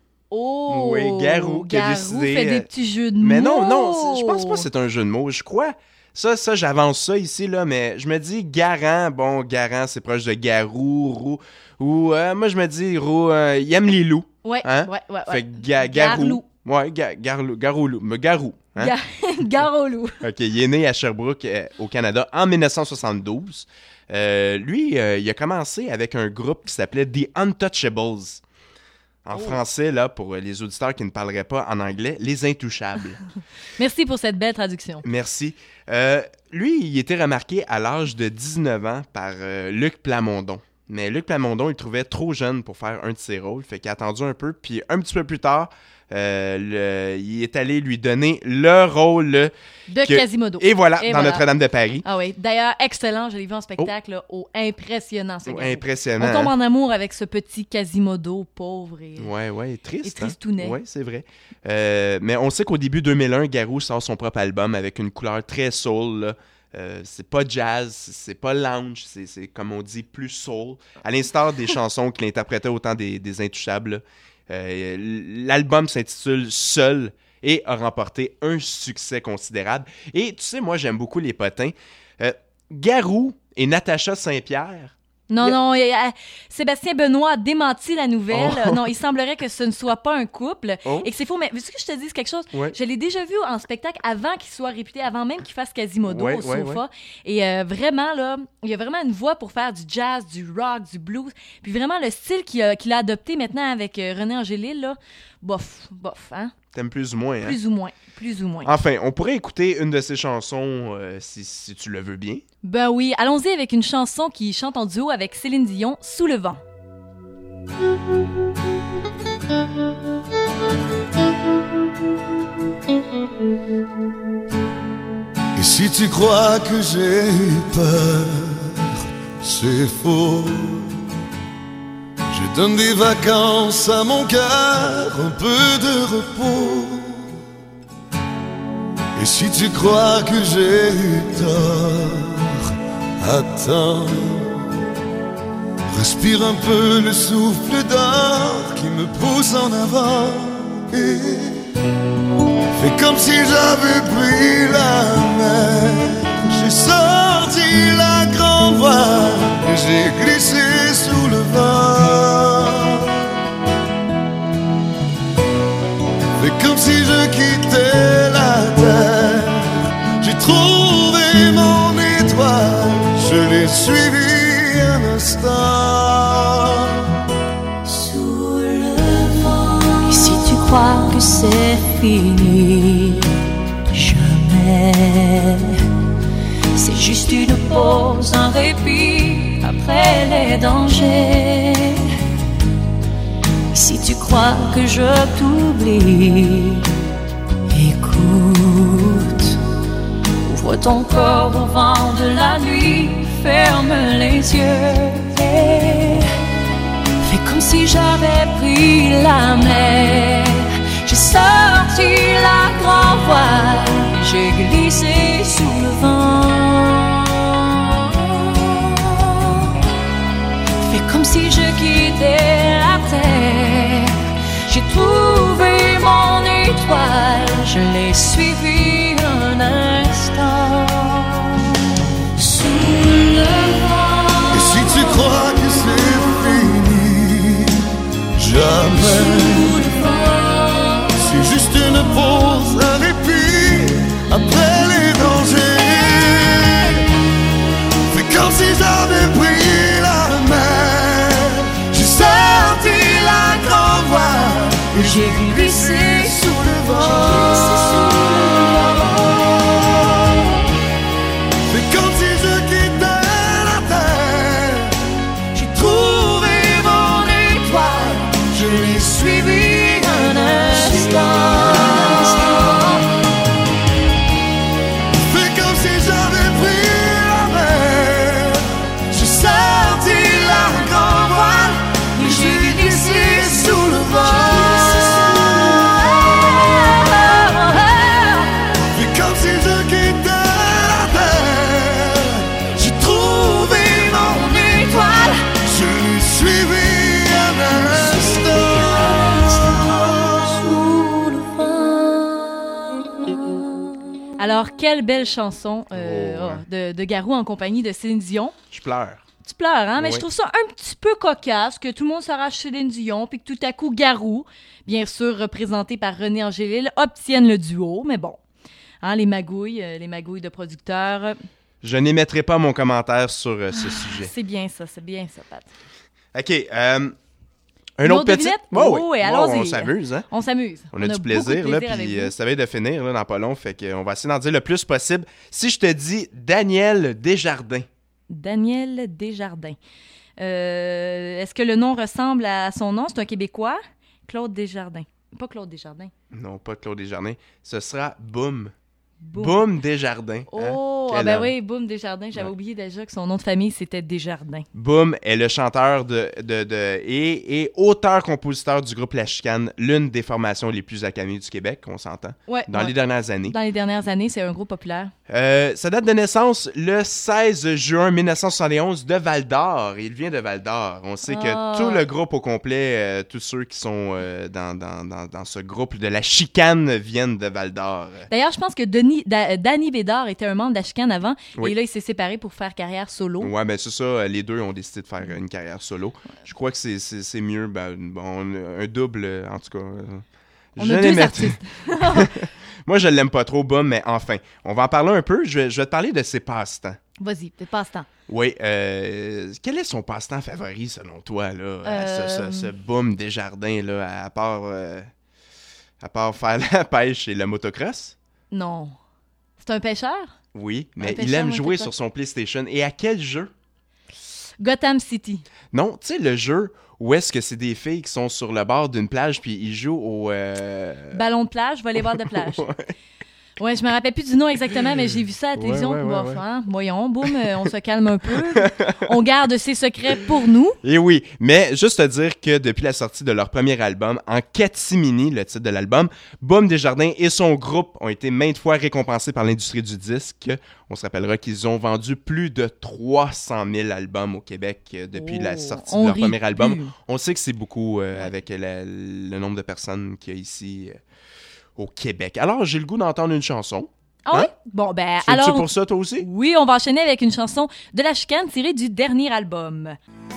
Oh! Oui, Garou qui a Garou décidé, fait euh, des petits jeux de mots. Mais non, non, c'est- je pense pas que c'est un jeu de mots. Je crois... Ça, ça, j'avance ça ici, là, mais je me dis Garand, bon, Garand, c'est proche de Garou, Roux, ou euh, moi, je me dis, Roux, euh, il aime les loups. Ouais, Hein? ouais, ouais. Fait ouais. que ga, Garou. Garlou. Ouais, ga, Garlou, Garoulou, mais Garou. Hein? Ga- Garolou. OK, il est né à Sherbrooke, euh, au Canada, en dix-neuf cent soixante-douze. Euh, lui, euh, il a commencé avec un groupe qui s'appelait The Untouchables. En Oh. français, là, pour les auditeurs qui ne parleraient pas en anglais, Les Intouchables. Merci pour cette belle traduction. Merci. Euh, lui, il était remarqué à l'âge de dix-neuf ans par euh, Luc Plamondon. Mais Luc Plamondon, il le trouvait trop jeune pour faire un de ses rôles, fait qu'il a attendu un peu, puis un petit peu plus tard, euh, le- il est allé lui donner le rôle De que- Quasimodo. Et voilà, Et dans voilà. Notre-Dame de Paris. Ah oui, d'ailleurs, excellent. Je l'ai vu en spectacle. là, oh, impressionnant, ce Oh, gars. impressionnant. On tombe hein? en amour avec ce petit Quasimodo, pauvre et... Ouais, ouais, triste. Et tristounet. Hein? Ouais, c'est vrai. Euh, mais on sait qu'au début deux mille un, Garou sort son propre album avec une couleur très soul. Là. Euh, c'est pas jazz, c'est pas lounge, c'est, c'est comme on dit plus soul. À l'instar des chansons qu'il interprétait autant des, des Intouchables. là. Euh, l'album s'intitule Seul et a remporté un succès considérable. Et tu sais, moi j'aime beaucoup les potins. Euh, Garou et Natacha Saint-Pierre. Non, Il y a- non, il y a- Sébastien Benoît a démenti la nouvelle. Oh. Non, il semblerait que ce ne soit pas un couple Oh. et que c'est faux. Mais veux-tu que je te dise quelque chose? Ouais. Je l'ai déjà vu en spectacle avant qu'il soit réputé, avant même qu'il fasse Quasimodo Ouais, au ouais, sofa. Et euh, vraiment, là, il y a vraiment une voix pour faire du jazz, du rock, du blues. Puis vraiment, le style qu'il a, qu'il a adopté maintenant avec euh, René Angélil, là, bof, bof, hein? T'aimes plus ou moins, hein? Plus ou moins, plus ou moins. Enfin, on pourrait écouter une de ses chansons euh, si, si tu le veux bien. Ben oui, allons-y avec une chanson qui chante en duo avec Céline Dion, Sous le vent. Et si tu crois que j'ai eu peur, c'est faux. Je donne des vacances à mon cœur, un peu de repos. Et si tu crois que j'ai eu tort, attends. Respire un peu le souffle d'or qui me pousse en avant. Et fais comme si j'avais pris la mer. J'ai sorti la grande voile et j'ai glissé sous le vent. Fais comme si je quittais la terre. J'ai trouvé mon étoile, je l'ai suivi un instant. Sous le vent. Et si tu crois que c'est fini, jamais. C'est juste une pause, un répit après les dangers. Et si tu crois que je t'oublie, écoute. Ouvre ton corps au vent de la nuit, ferme les yeux. Et fais comme si j'avais pris la mer. J'ai sorti la grande voile, j'ai glissé sous le vent. Fais comme si je quittais la terre. J'ai trouvé mon étoile, je l'ai suivi un instant. Sous le vent. Et si tu crois que c'est fini, jamais. C'est juste une pause, un répit après les dangers. Fais comme si j'avais pris la mer. J'ai sorti la grande voile et j'ai glissé sous le vent. Fais comme si je quittais la terre. J'ai trouvé mon étoile, je l'ai suivi un instant. Alors, quelle belle chanson euh, Oh, ouais. oh, de, de Garou en compagnie de Céline Dion. Je pleure. Tu pleures, hein? Mais Oui. je trouve ça un petit peu cocasse que tout le monde s'arrache Céline Dion, puis que tout à coup, Garou, bien sûr représenté par René Angélil, obtienne le duo. Mais bon, hein, les magouilles, euh, les magouilles de producteurs. Je n'émettrai pas mon commentaire sur euh, ce sujet. C'est bien ça, c'est bien ça, Pat. OK. Euh, un Une autre autre petit. devinette? Oh, Oh, oui. et Wow, allons-y. on s'amuse, hein? On s'amuse. On a du beaucoup de plaisir, là, plaisir avec puis vous. euh, ça va de finir là, dans pas long, fait qu'on va essayer d'en dire le plus possible. Si je te dis Daniel Desjardins, Daniel Desjardins. Euh, est-ce que le nom ressemble à son nom? C'est un Québécois? Claude Desjardins. Pas Claude Desjardins. non pas Claude Desjardins, ce sera Boom. Boum. Boom Desjardins. hein? Oh, Quel ah ben homme. oui, Boum Desjardins. J'avais Ouais. oublié déjà que son nom de famille, c'était Desjardins. Boom est le chanteur de, de, de- et, et auteur-compositeur du groupe La Chicane, l'une des formations les plus acclamées du Québec, on s'entend, Ouais, dans ouais. les dernières années. Dans les dernières années, c'est un groupe populaire. Euh, sa date de naissance, le seize juin mille neuf cent soixante et onze, de Val-d'Or. Il vient de Val-d'Or. On sait Ah. que tout le groupe au complet, euh, tous ceux qui sont euh, dans, dans, dans, dans ce groupe de La Chicane viennent de Val-d'Or. D'ailleurs, je pense que Denis, Da- Danny Bédard était un membre de la Chicane avant, Oui. et là, il s'est séparé pour faire carrière solo. Ouais, ben c'est ça, les deux ont décidé de faire une carrière solo. Je crois que c'est, c'est, c'est mieux, ben, bon, un double, euh, en tout cas. euh, On je a deux l'aimais- artistes. Moi, je l'aime pas trop, Boom, mais enfin, on va en parler un peu. Je vais, je vais te parler de ses passe-temps. Vas-y, passe-temps. Oui, euh, quel est son passe-temps favori, selon toi, là, à ce, Euh. ce, ce Boom Desjardins, là, à part, euh, à part faire la pêche et le motocross? Non. C'est un pêcheur? Oui, mais pêcheur il aime jouer motocross. sur son PlayStation. Et à quel jeu? Gotham City. Non, tu sais, le jeu où est-ce que c'est des filles qui sont sur le bord d'une plage puis ils jouent au... euh, Ballon de plage, volleyball de plage. Ouais. Ouais, je me rappelle plus du nom exactement, mais j'ai vu ça à la Ouais, télévision. ouais, ouais, Bof, ouais. hein, voyons, boum, euh, on se calme un peu. On garde ses secrets pour nous. Et oui, mais juste te dire que depuis la sortie de leur premier album, en catimini, le titre de l'album, Boom Desjardins et son groupe ont été maintes fois récompensés par l'industrie du disque. On se rappellera qu'ils ont vendu plus de trois cent mille albums au Québec euh, depuis Oh, la sortie on de leur rit premier album. plus. On sait que c'est beaucoup euh, avec la- le nombre de personnes qu'il y a ici euh, au Québec. Alors, j'ai le goût d'entendre une chanson. Ah oui? Hein? Bon, ben, Tu es alors. pour ça, toi aussi? Oui, on va enchaîner avec une chanson de La Chicane tirée du dernier album.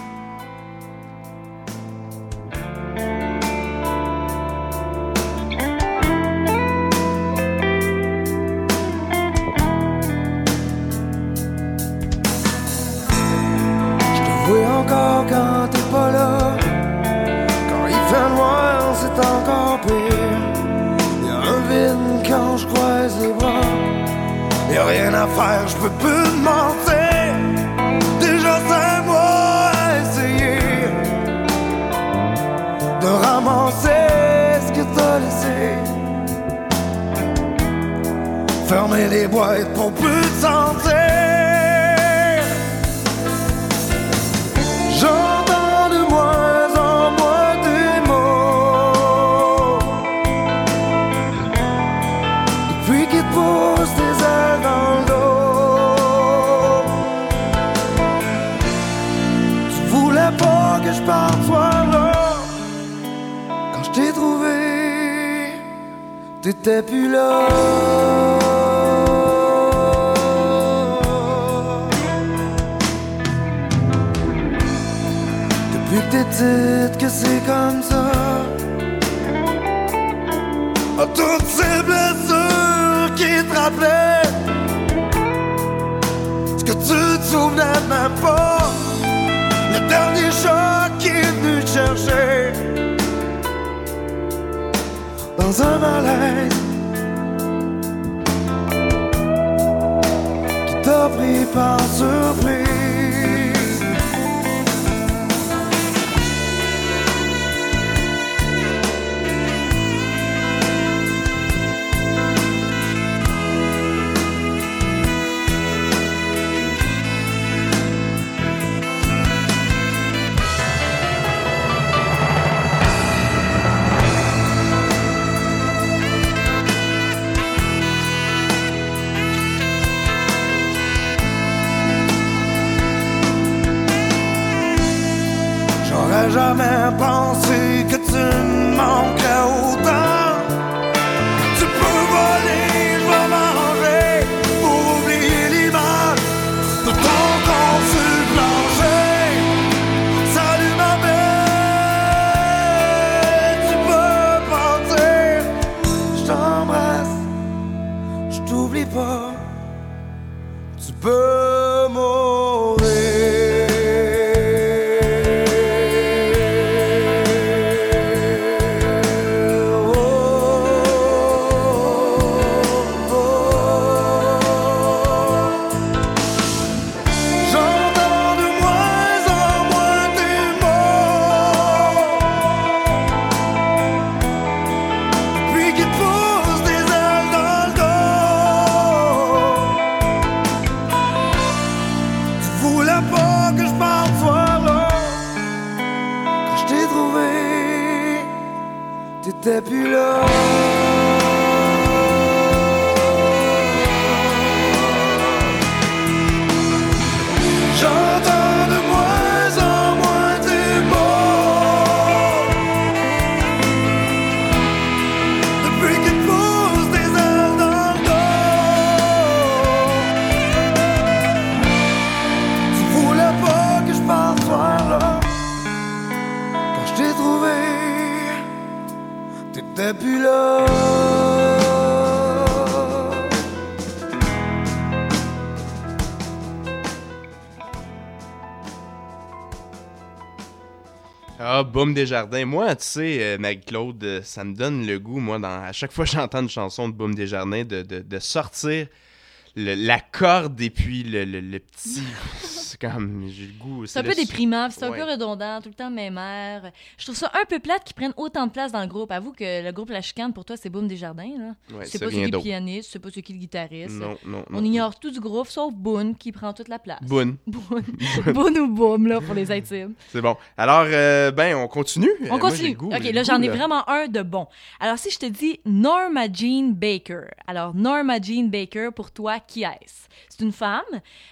Je te vois encore quand t'es pas là. Quand il fait noir, c'est encore pire. Y'a un vide quand je croise les bras. Y'a rien à faire, je peux plus te mentir. Déjà cinq mois à essayer de ramasser ce que t'as laissé. Fermer les boîtes pour plus te sentir. J'entends de moins en moins tes mots depuis qu'ils te poussent tes ailes dans le dos. Tu voulais pas que je parte voir là. Quand je t'ai trouvé, t'étais plus là. Depuis que t'es petite que c'est comme ça. À toutes ces blessures qui te rappelaient ce que tu te souvenais même pas. Le dernier choc qui est venu te chercher dans un malaise qui t'a pris par surprise. J'aurais jamais pensé que tu me manquerais autant. Tu peux voler, je vais manger. voulais pas que je parte ce soir-là. Quand je t'ai trouvé, t'étais plus là. J'entends de moins en moins tes mots depuis qu'ils te poussent des ailes dans le dos. Tu voulais pas que je parte ce soir-là. Quand je t'ai trouvé, t'étais plus là. Ah, Boum Desjardins. Moi, tu sais, euh, Marie-Claude, euh, ça me donne le goût, moi, dans, à chaque fois que j'entends une chanson de Boum Desjardins, de, de, de sortir le- la corde et puis le, le, le petit... C'est comme... J'ai le goût... C'est un le- peu déprimant, puis c'est un Ouais. peu redondant, tout le temps même air. Je trouve ça un peu plate qu'ils prennent autant de place dans le groupe. Avoue que le groupe La Chicane, pour toi, c'est Boum Desjardins. Là. Ouais, c'est c'est pas rien c'est qui le d'autre. pianiste, c'est pas c'est qui le guitariste. Non, non, On non. ignore tout du groupe, sauf Boone, qui prend toute la place. Boune. Boone. Boone ou Boom, là, pour les intimes. C'est bon. Alors, euh, ben, on continue. Euh, On moi, j'ai continue. le goût, OK, j'ai là, le j'en goût, ai vraiment un de bon. Alors, si je te dis Norma Jean Baker. Alors, Norma Jean Baker, pour toi, qui est-ce? C'est une femme,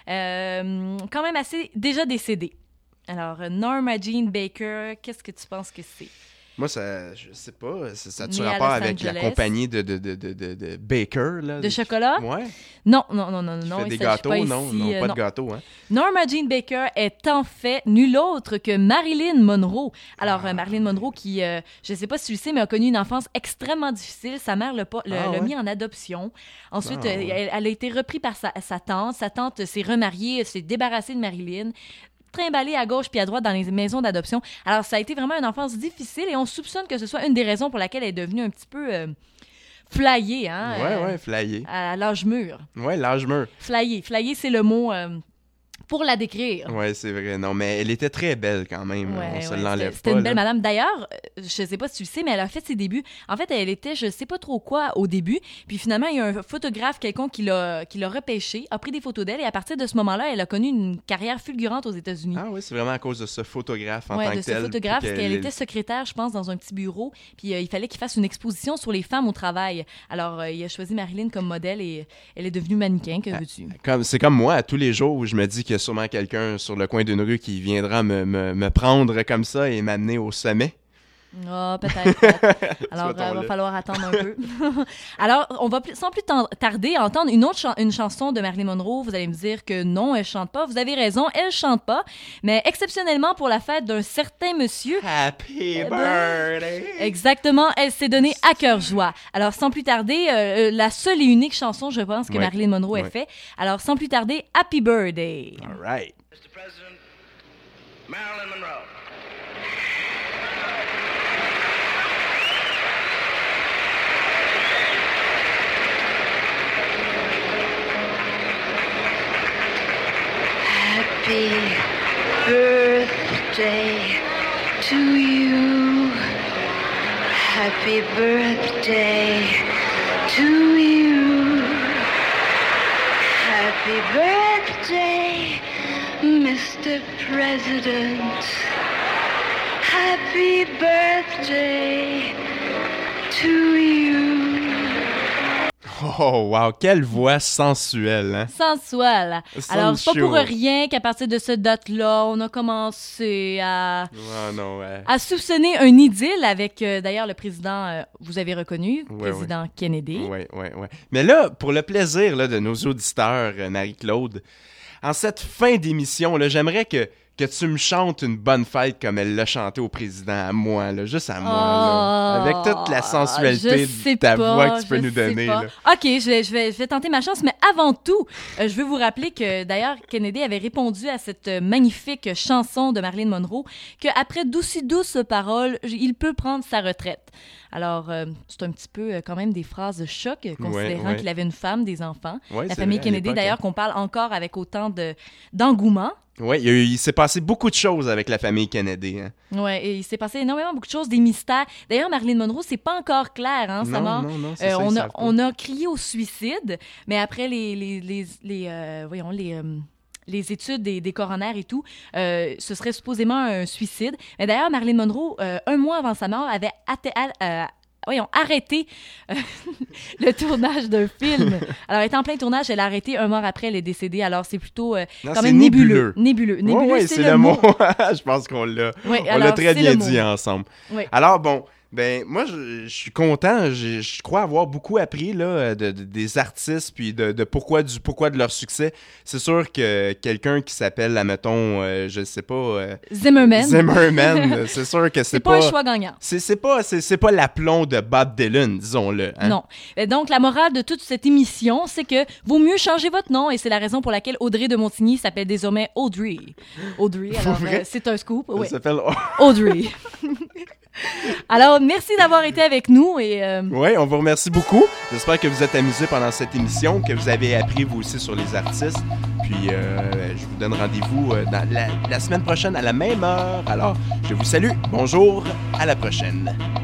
euh, quand même assez déjà décédée. Alors, euh, Norma Jean Baker, qu'est-ce que tu penses que c'est? Moi, ça, je sais pas, ça, ça a-tu Née à rapport Los avec la Angeles. compagnie de, de, de, de, de, de Baker, là? De chocolat? Ouais. Non, non, non, non, Qui non. fait il des s'agit gâteaux, pas non? ici, Non, euh, pas non. de gâteaux, hein? Norma Jean Baker est en fait nulle autre que Marilyn Monroe. Alors, euh, Marilyn Monroe qui, euh, je ne sais pas si tu le sais, mais a connu une enfance extrêmement difficile. Sa mère l'a pas- le- Ah, l'a ouais? mis en adoption. Ensuite, Ah, euh, ouais. elle, elle a été reprise par sa, sa tante. Sa tante s'est remariée, s'est débarrassée de Marilyn, trimballée à gauche puis à droite dans les maisons d'adoption. Alors, ça a été vraiment une enfance difficile et on soupçonne que ce soit une des raisons pour laquelle elle est devenue un petit peu euh, flyée, hein? Ouais, euh, ouais, flyé. À l'âge mûr. Ouais, l'âge mûr. Flyée. Flyée, c'est le mot euh, pour la décrire. Ouais, c'est vrai. Non, mais elle était très belle quand même. Ouais, on se ouais, l'enlève c'était- C'était pas. une belle là. madame. D'ailleurs, euh, je sais pas si tu le sais, mais elle a fait ses débuts. En fait, elle était, je sais pas trop quoi au début. Puis finalement, il y a un photographe quelconque qui l'a, qui l'a repêché, a pris des photos d'elle et à partir de ce moment-là, elle a connu une carrière fulgurante aux États-Unis. Ah oui, c'est vraiment à cause de ce photographe en Ouais, tant de que ce tel. photographe, puis parce qu'elle était secrétaire, je pense, dans un petit bureau. Puis euh, il fallait qu'il fasse une exposition sur les femmes au travail. Alors, euh, il a choisi Marilyn comme modèle et elle est devenue mannequin. Que veux-tu? Comme, c'est comme moi, à tous les jours où je me dis qu'il y a sûrement quelqu'un sur le coin d'une rue qui viendra me, me, me prendre comme ça et m'amener au sommet. Ah, peut-être. peut-être. Alors, il Soit-on va là. falloir attendre un peu. Alors, on va plus- sans plus tan- tarder à entendre une autre chan- une chanson de Marilyn Monroe. Vous allez me dire que non, elle chante pas. Vous avez raison, elle chante pas. Mais exceptionnellement pour la fête d'un certain monsieur. Happy ben, birthday! Exactement, elle s'est donnée à cœur joie. Alors, sans plus tarder, euh, euh, la seule et unique chanson, je pense, que Ouais. Marilyn Monroe ait Ouais. fait. Alors, sans plus tarder, Happy Birthday. All right. Mister President, Marilyn Monroe. Happy birthday to you. Happy birthday to you. Happy birthday, Mister President. Happy birthday to you. Oh, wow, quelle voix sensuelle, hein? Sensuelle. Alors, c'est pas pour Sensual. rien qu'à partir de cette date-là, on a commencé à... Ah non, ouais. à soupçonner un idylle avec, euh, d'ailleurs, le président, euh, vous avez reconnu, Ouais, président Kennedy. Ouais, ouais, ouais. Mais là, pour le plaisir là, de nos auditeurs, euh, Marie-Claude, en cette fin d'émission, là, j'aimerais que, que tu me chantes une bonne fête comme elle l'a chanté au président, à moi, là, juste à moi, là, avec toute la sensualité Je sais de ta pas, voix que tu peux je nous sais donner. pas. Là. OK, je vais, je, vais, je vais tenter ma chance, mais avant tout, euh, je veux vous rappeler que, d'ailleurs, Kennedy avait répondu à cette euh, magnifique chanson de Marilyn Monroe qu'après d'aussi douces paroles, j- il peut prendre sa retraite. Alors, euh, c'est un petit peu euh, quand même des phrases choc, euh, considérant ouais. qu'il avait une femme, des enfants. Ouais, La c'est famille vrai, à Kennedy, l'époque, d'ailleurs, hein. qu'on parle encore avec autant de, d'engouement. Oui, il, y a eu- il s'est passé beaucoup de choses avec la famille Kennedy. Hein. Oui, et il s'est passé énormément beaucoup de choses, des mystères. D'ailleurs, Marilyn Monroe, c'est pas encore clair, hein, sa Non, mort. non, non, c'est Euh, ça, on, ils a, savent pas. on a crié au suicide, mais après, les, les, les, les, euh, voyons, les, euh, les études des, des coronaires et tout, euh, ce serait supposément un suicide. Mais d'ailleurs, Marilyn Monroe, euh, un mois avant sa mort, avait atte- euh, voyons, arrêté euh, le tournage d'un film. Alors, elle était en plein tournage, elle a arrêté un mois après, elle est décédée. Alors, c'est plutôt euh, non, quand c'est même nébuleux. Nébuleux, Nébuleux. Nébuleux, ouais, c'est, c'est le le mot. mot. Je pense qu'on l'a, Oui, on alors, l'a très c'est bien le mot. dit ensemble. Oui. Alors, bon... Ben, moi, je, je suis content. Je, je crois avoir beaucoup appris là, de, de- des artistes puis de, de pourquoi, du pourquoi de leur succès. C'est sûr que quelqu'un qui s'appelle, admettons, euh, je sais pas... euh, Zimmerman. Zimmerman, c'est sûr que c'est, C'est pas un choix gagnant. C'est, c'est pas, c'est, c'est pas l'aplomb de Bob Dylan, disons-le. Hein? Non. Et donc, la morale de toute cette émission, c'est que vaut mieux changer votre nom et c'est la raison pour laquelle Audrey de Montigny s'appelle désormais Audrey. Audrey, alors vrai? euh, c'est un scoop. Ça Oui. s'appelle... Audrey. Alors, merci d'avoir été avec nous et... euh, Oui, on vous remercie beaucoup. J'espère que vous êtes amusés pendant cette émission, que vous avez appris vous aussi sur les artistes. Puis, euh, je vous donne rendez-vous euh, dans la, la semaine prochaine à la même heure. Alors, je vous salue. Bonjour, à la prochaine.